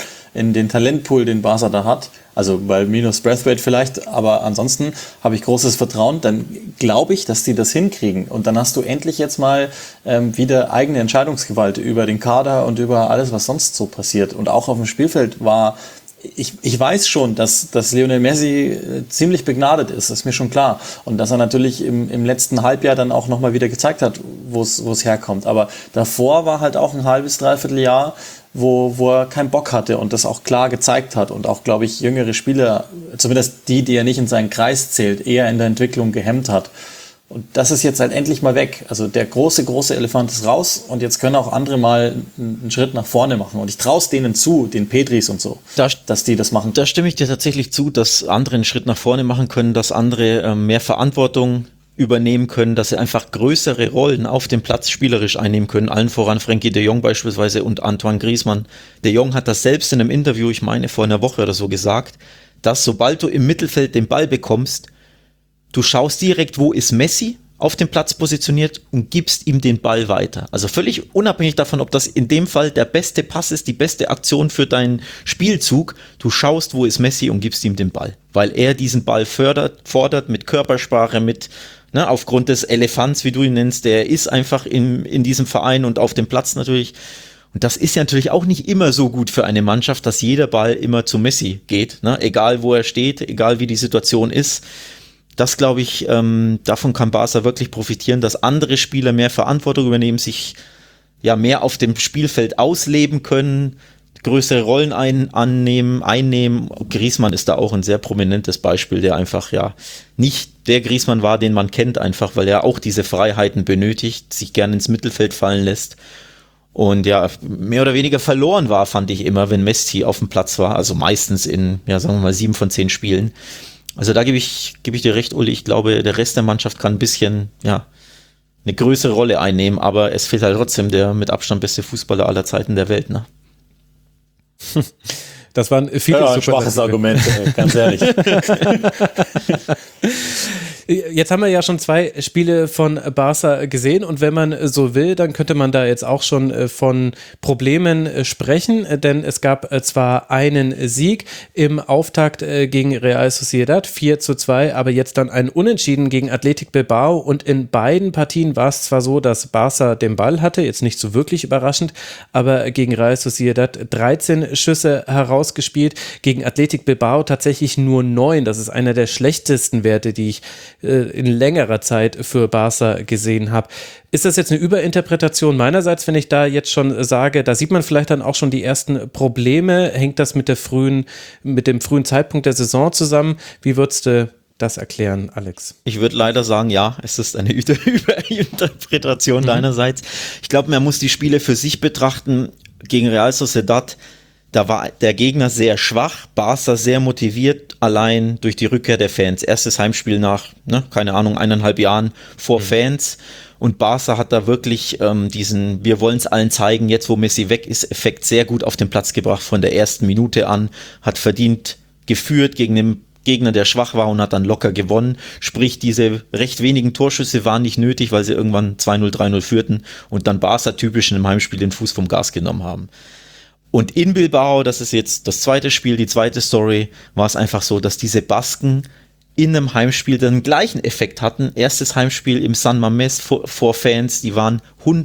in den Talentpool, den Barca da hat, also bei minus Breathwaite vielleicht, aber ansonsten habe ich großes Vertrauen, dann glaube ich, dass die das hinkriegen. Und dann hast du endlich jetzt mal wieder eigene Entscheidungsgewalt über den Kader und über alles, was sonst so passiert. Und auch auf dem Spielfeld war, ich weiß schon, dass Lionel Messi ziemlich begnadet ist, ist mir schon klar. Und dass er natürlich im letzten Halbjahr dann auch nochmal wieder gezeigt hat, wo es herkommt. Aber davor war halt auch ein halbes, dreiviertel Jahr, wo er keinen Bock hatte und das auch klar gezeigt hat und auch, glaube ich, jüngere Spieler, zumindest die er nicht in seinen Kreis zählt, eher in der Entwicklung gehemmt hat. Und das ist jetzt halt endlich mal weg. Also der große Elefant ist raus und jetzt können auch andere mal einen Schritt nach vorne machen. Und ich traue es denen zu, den Petris und so, dass die das machen. Da stimme ich dir tatsächlich zu, dass andere einen Schritt nach vorne machen können, dass andere mehr Verantwortung übernehmen können, dass sie einfach größere Rollen auf dem Platz spielerisch einnehmen können. Allen voran Frenkie de Jong beispielsweise und Antoine Griezmann. De Jong hat das selbst in einem Interview, ich meine vor einer Woche oder so gesagt, dass sobald du im Mittelfeld den Ball bekommst, du schaust direkt, wo ist Messi auf dem Platz positioniert und gibst ihm den Ball weiter. Also völlig unabhängig davon, ob das in dem Fall der beste Pass ist, die beste Aktion für deinen Spielzug. Du schaust, wo ist Messi und gibst ihm den Ball, weil er diesen Ball fordert mit Körpersprache, aufgrund des Elefants, wie du ihn nennst, der ist einfach in diesem Verein und auf dem Platz natürlich. Und das ist ja natürlich auch nicht immer so gut für eine Mannschaft, dass jeder Ball immer zu Messi geht, egal wo er steht, egal wie die Situation ist. Das, glaube ich, davon kann Barca wirklich profitieren, dass andere Spieler mehr Verantwortung übernehmen, sich mehr auf dem Spielfeld ausleben können, größere Rollen einnehmen. Griezmann ist da auch ein sehr prominentes Beispiel, der einfach nicht der Griezmann war, den man kennt, einfach, weil er auch diese Freiheiten benötigt, sich gerne ins Mittelfeld fallen lässt und mehr oder weniger verloren war, fand ich immer, wenn Messi auf dem Platz war, also meistens in, sagen wir mal, 7 von 10 Spielen. Also da gebe ich dir recht, Uli, ich glaube, der Rest der Mannschaft kann ein bisschen, eine größere Rolle einnehmen, aber es fehlt halt trotzdem der mit Abstand beste Fußballer aller Zeiten der Welt, Das waren viele ein schwaches Argument, ganz ehrlich. Jetzt haben wir ja schon 2 Spiele von Barca gesehen und wenn man so will, dann könnte man da jetzt auch schon von Problemen sprechen, denn es gab zwar einen Sieg im Auftakt gegen Real Sociedad, 4:2, aber jetzt dann ein Unentschieden gegen Athletic Bilbao und in beiden Partien war es zwar so, dass Barca den Ball hatte, jetzt nicht so wirklich überraschend, aber gegen Real Sociedad 13 Schüsse herausgespielt, gegen Athletic Bilbao tatsächlich nur 9, das ist einer der schlechtesten Werte, die ich in längerer Zeit für Barca gesehen habe. Ist das jetzt eine Überinterpretation meinerseits, wenn ich da jetzt schon sage, da sieht man vielleicht dann auch schon die ersten Probleme? Hängt das mit dem frühen Zeitpunkt der Saison zusammen? Wie würdest du das erklären, Alex? Ich würde leider sagen, es ist eine Überinterpretation deinerseits. Ich glaube, man muss die Spiele für sich betrachten. Gegen Real Sociedad, da war der Gegner sehr schwach, Barca sehr motiviert, allein durch die Rückkehr der Fans. Erstes Heimspiel nach, 1,5 Jahren vor Fans. Und Barca hat da wirklich diesen wir wollen es allen zeigen, jetzt wo Messi weg ist, Effekt sehr gut auf den Platz gebracht von der ersten Minute an, hat verdient geführt gegen Gegner, der schwach war und hat dann locker gewonnen. Sprich, diese recht wenigen Torschüsse waren nicht nötig, weil sie irgendwann 2-0, 3-0 führten und dann Barca typisch in einem Heimspiel den Fuß vom Gas genommen haben. Und in Bilbao, das ist jetzt das zweite Spiel, die zweite Story, war es einfach so, dass diese Basken in einem Heimspiel den gleichen Effekt hatten. Erstes Heimspiel im San Mamés vor Fans, die waren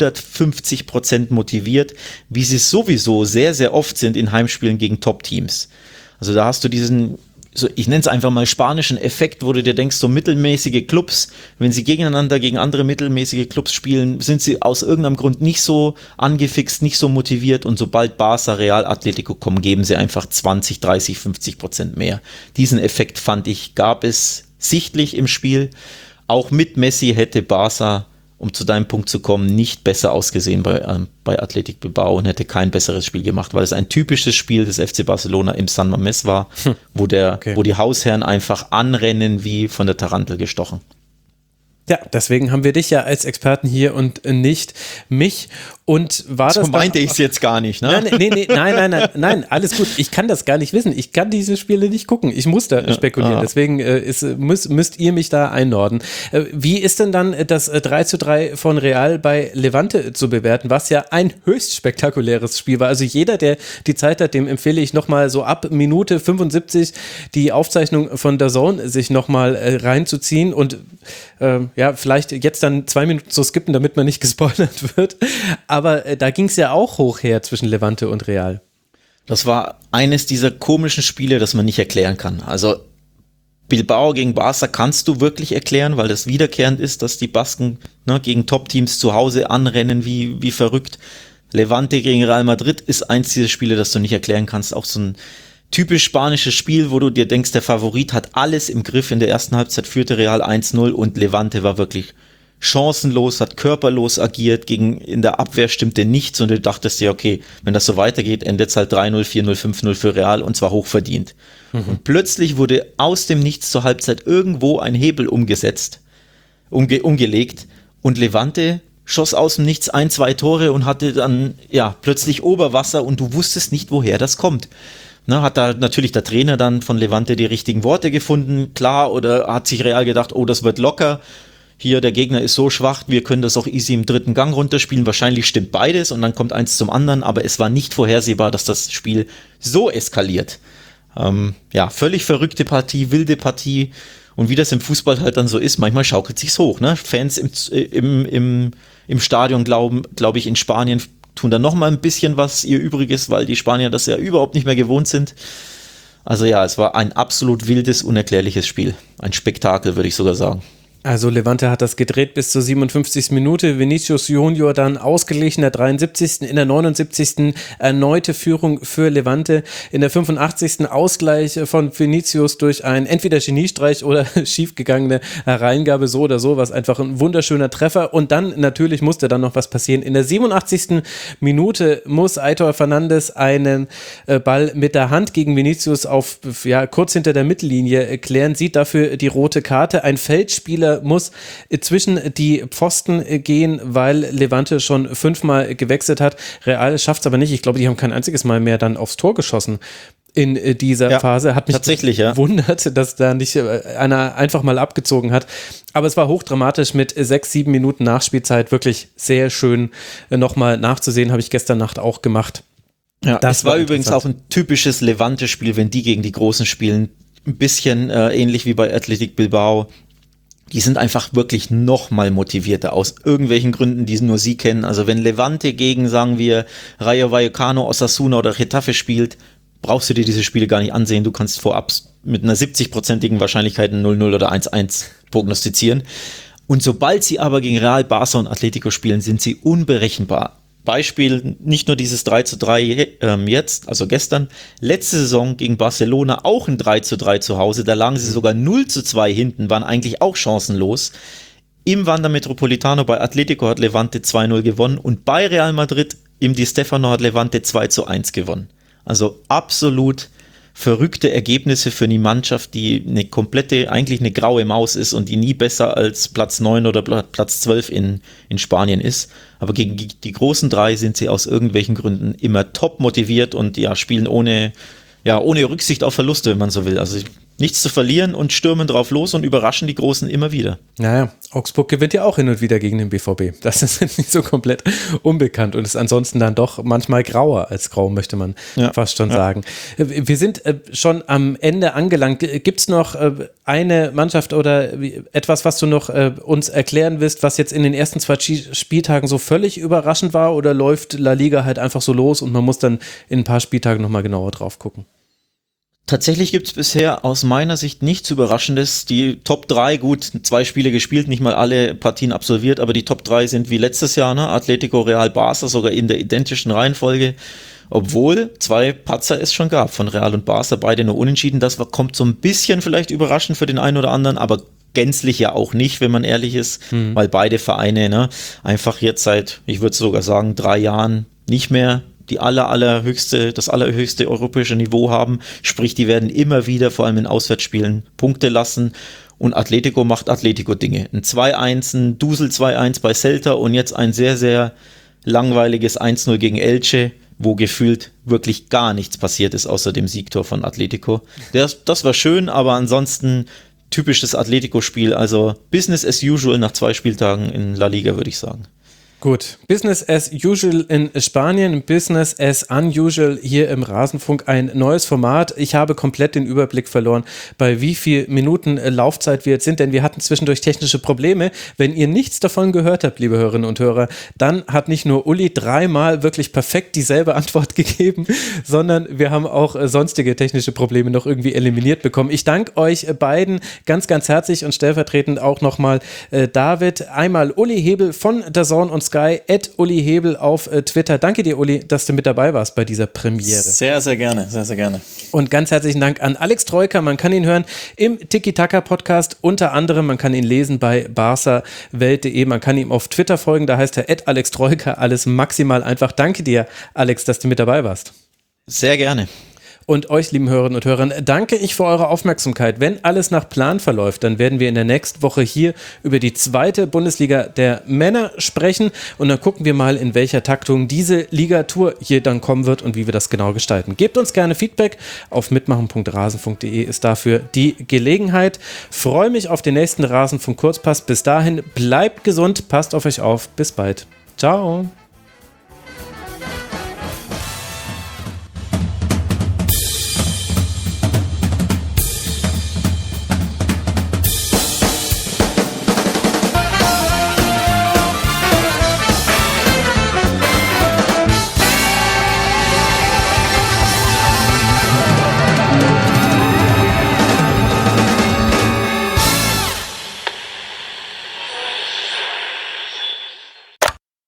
150% motiviert, wie sie sowieso sehr, sehr oft sind in Heimspielen gegen Top-Teams. Also da hast du diesen, so, ich nenne es einfach mal spanischen Effekt, wo du dir denkst, so mittelmäßige Clubs, wenn sie gegeneinander gegen andere mittelmäßige Clubs spielen, sind sie aus irgendeinem Grund nicht so angefixt, nicht so motiviert und sobald Barca, Real, Atletico kommen, geben sie einfach 20, 30, 50% mehr. Diesen Effekt fand ich, gab es sichtlich im Spiel. Auch mit Messi hätte Barca, um zu deinem Punkt zu kommen, nicht besser ausgesehen bei Athletic Bilbao und hätte kein besseres Spiel gemacht, weil es ein typisches Spiel des FC Barcelona im San Mamés war, wo die Hausherren einfach anrennen wie von der Tarantel gestochen. Ja, deswegen haben wir dich ja als Experten hier und nicht mich. Und war das. So meinte ich es jetzt gar nicht, ne? Nein, alles gut. Ich kann das gar nicht wissen. Ich kann diese Spiele nicht gucken. Ich muss da spekulieren. Deswegen müsst ihr mich da einordnen. Wie ist denn dann das 3:3 von Real bei Levante zu bewerten, was ja ein höchst spektakuläres Spiel war? Also jeder, der die Zeit hat, dem empfehle ich nochmal so ab Minute 75 die Aufzeichnung von DAZN sich nochmal reinzuziehen und vielleicht jetzt dann 2 Minuten zu skippen, damit man nicht gespoilert wird. Aber da ging es ja auch hoch her zwischen Levante und Real. Das war eines dieser komischen Spiele, das man nicht erklären kann. Also Bilbao gegen Barca kannst du wirklich erklären, weil das wiederkehrend ist, dass die Basken gegen Top-Teams zu Hause anrennen wie verrückt. Levante gegen Real Madrid ist eins dieser Spiele, das du nicht erklären kannst. Auch so ein typisch spanisches Spiel, wo du dir denkst, der Favorit hat alles im Griff. In der ersten Halbzeit führte Real 1-0 und Levante war wirklich chancenlos, hat körperlos agiert, in der Abwehr stimmte nichts und du dachtest dir, okay, wenn das so weitergeht, endet es halt 3-0, 4-0, 5-0 für Real und zwar hochverdient. Und plötzlich wurde aus dem Nichts zur Halbzeit irgendwo ein Hebel umgelegt und Levante schoss aus dem Nichts 1-2 Tore und hatte dann plötzlich Oberwasser und du wusstest nicht, woher das kommt. Hat da natürlich der Trainer dann von Levante die richtigen Worte gefunden, klar, oder hat sich Real gedacht, oh, das wird locker. Hier, der Gegner ist so schwach, wir können das auch easy im dritten Gang runterspielen. Wahrscheinlich stimmt beides und dann kommt eins zum anderen, aber es war nicht vorhersehbar, dass das Spiel so eskaliert. Völlig verrückte Partie, wilde Partie und wie das im Fußball halt dann so ist, manchmal schaukelt sich's hoch. Ne? Fans im Stadion glaube ich in Spanien tun dann nochmal ein bisschen was ihr Übriges, weil die Spanier das ja überhaupt nicht mehr gewohnt sind. Also es war ein absolut wildes, unerklärliches Spiel. Ein Spektakel, würde ich sogar sagen. Also Levante hat das gedreht bis zur 57. Minute. Vinicius Junior dann ausgeglichen, der 73. In der 79. erneute Führung für Levante. In der 85. Ausgleich von Vinicius durch einen entweder Geniestreich oder schiefgegangene Hereingabe, so oder so, was einfach ein wunderschöner Treffer. Und dann natürlich musste dann noch was passieren. In der 87. Minute muss Aitor Fernandes einen Ball mit der Hand gegen Vinicius auf kurz hinter der Mittellinie klären, sieht dafür die rote Karte. Ein Feldspieler muss zwischen die Pfosten gehen, weil Levante schon 5-mal gewechselt hat. Real schafft es aber nicht. Ich glaube, die haben kein einziges Mal mehr dann aufs Tor geschossen in dieser Phase. Hat mich gewundert, dass da nicht einer einfach mal abgezogen hat. Aber es war hochdramatisch mit 6-7 Minuten Nachspielzeit. Wirklich sehr schön nochmal nachzusehen. Habe ich gestern Nacht auch gemacht. Ja, das war übrigens auch ein typisches Levante-Spiel, wenn die gegen die Großen spielen. Ein bisschen ähnlich wie bei Athletic Bilbao. Die sind einfach wirklich noch mal motivierter aus irgendwelchen Gründen, die nur sie kennen. Also wenn Levante gegen, sagen wir, Rayo Vallecano, Osasuna oder Getafe spielt, brauchst du dir diese Spiele gar nicht ansehen. Du kannst vorab mit einer 70-prozentigen Wahrscheinlichkeit ein 0-0 oder 1-1 prognostizieren. Und sobald sie aber gegen Real, Barca und Atletico spielen, sind sie unberechenbar. Beispiel, nicht nur dieses 3:3 jetzt, also gestern, letzte Saison gegen Barcelona auch ein 3:3 zu Hause, da lagen sie sogar 0:2 hinten, waren eigentlich auch chancenlos. Im Wanda Metropolitano bei Atletico hat Levante 2-0 gewonnen und bei Real Madrid im Di Stefano hat Levante 2:1 gewonnen. Also absolut verrückte Ergebnisse für eine Mannschaft, die eigentlich eine graue Maus ist und die nie besser als Platz 9 oder Platz 12 in Spanien ist. Aber gegen die großen drei sind sie aus irgendwelchen Gründen immer top motiviert und spielen ohne Rücksicht auf Verluste, wenn man so will. Also nichts zu verlieren und stürmen drauf los und überraschen die Großen immer wieder. Naja, Augsburg gewinnt ja auch hin und wieder gegen den BVB. Das ist nicht so komplett unbekannt und ist ansonsten dann doch manchmal grauer als grau, möchte man fast schon sagen. Wir sind schon am Ende angelangt. Gibt es noch eine Mannschaft oder etwas, was du noch uns erklären willst, was jetzt in den ersten 2 Spieltagen so völlig überraschend war, oder läuft La Liga halt einfach so los und man muss dann in ein paar Spieltagen nochmal genauer drauf gucken? Tatsächlich gibt es bisher aus meiner Sicht nichts Überraschendes. Die Top 3, gut, 2 Spiele gespielt, nicht mal alle Partien absolviert, aber die Top 3 sind wie letztes Jahr, ne? Atletico, Real, Barca, sogar in der identischen Reihenfolge. Obwohl 2 Patzer es schon gab von Real und Barca, beide nur unentschieden. Das kommt so ein bisschen vielleicht überraschend für den einen oder anderen, aber gänzlich ja auch nicht, wenn man ehrlich ist, weil beide Vereine einfach jetzt seit, ich würde sogar sagen, 3 Jahren nicht mehr das allerhöchste europäische Niveau haben. Sprich, die werden immer wieder, vor allem in Auswärtsspielen, Punkte lassen. Und Atletico macht Atletico-Dinge. Ein 2-1, ein Dusel 2-1 bei Celta und jetzt ein sehr, sehr langweiliges 1-0 gegen Elche, wo gefühlt wirklich gar nichts passiert ist, außer dem Siegtor von Atletico. Das war schön, aber ansonsten typisches Atletico-Spiel. Also Business as usual nach 2 Spieltagen in La Liga, würde ich sagen. Gut, Business as usual in Spanien, Business as unusual hier im Rasenfunk, ein neues Format. Ich habe komplett den Überblick verloren, bei wie viel Minuten Laufzeit wir jetzt sind, denn wir hatten zwischendurch technische Probleme. Wenn ihr nichts davon gehört habt, liebe Hörerinnen und Hörer, dann hat nicht nur Uli 3-mal wirklich perfekt dieselbe Antwort gegeben, sondern wir haben auch sonstige technische Probleme noch irgendwie eliminiert bekommen. Ich danke euch beiden ganz, ganz herzlich und stellvertretend auch nochmal David, einmal Uli Hebel von DAZN und Sky, @Uli Hebel auf Twitter. Danke dir, Uli, dass du mit dabei warst bei dieser Premiere. Sehr, sehr gerne, sehr, sehr gerne. Und ganz herzlichen Dank an Alex Troika. Man kann ihn hören im Tiki-Taka-Podcast, unter anderem. Man kann ihn lesen bei barcawelt.de. Man kann ihm auf Twitter folgen, da heißt er @Alex Troika. Alles maximal einfach. Danke dir, Alex, dass du mit dabei warst. Sehr gerne. Und euch, lieben Hörerinnen und Hörern, danke ich für eure Aufmerksamkeit. Wenn alles nach Plan verläuft, dann werden wir in der nächsten Woche hier über die 2. Bundesliga der Männer sprechen und dann gucken wir mal, in welcher Taktung diese Ligatur hier dann kommen wird und wie wir das genau gestalten. Gebt uns gerne Feedback auf mitmachen.rasenfunk.de ist dafür die Gelegenheit. Freue mich auf den nächsten Rasenfunk Kurzpass. Bis dahin, bleibt gesund, passt auf euch auf. Bis bald. Ciao.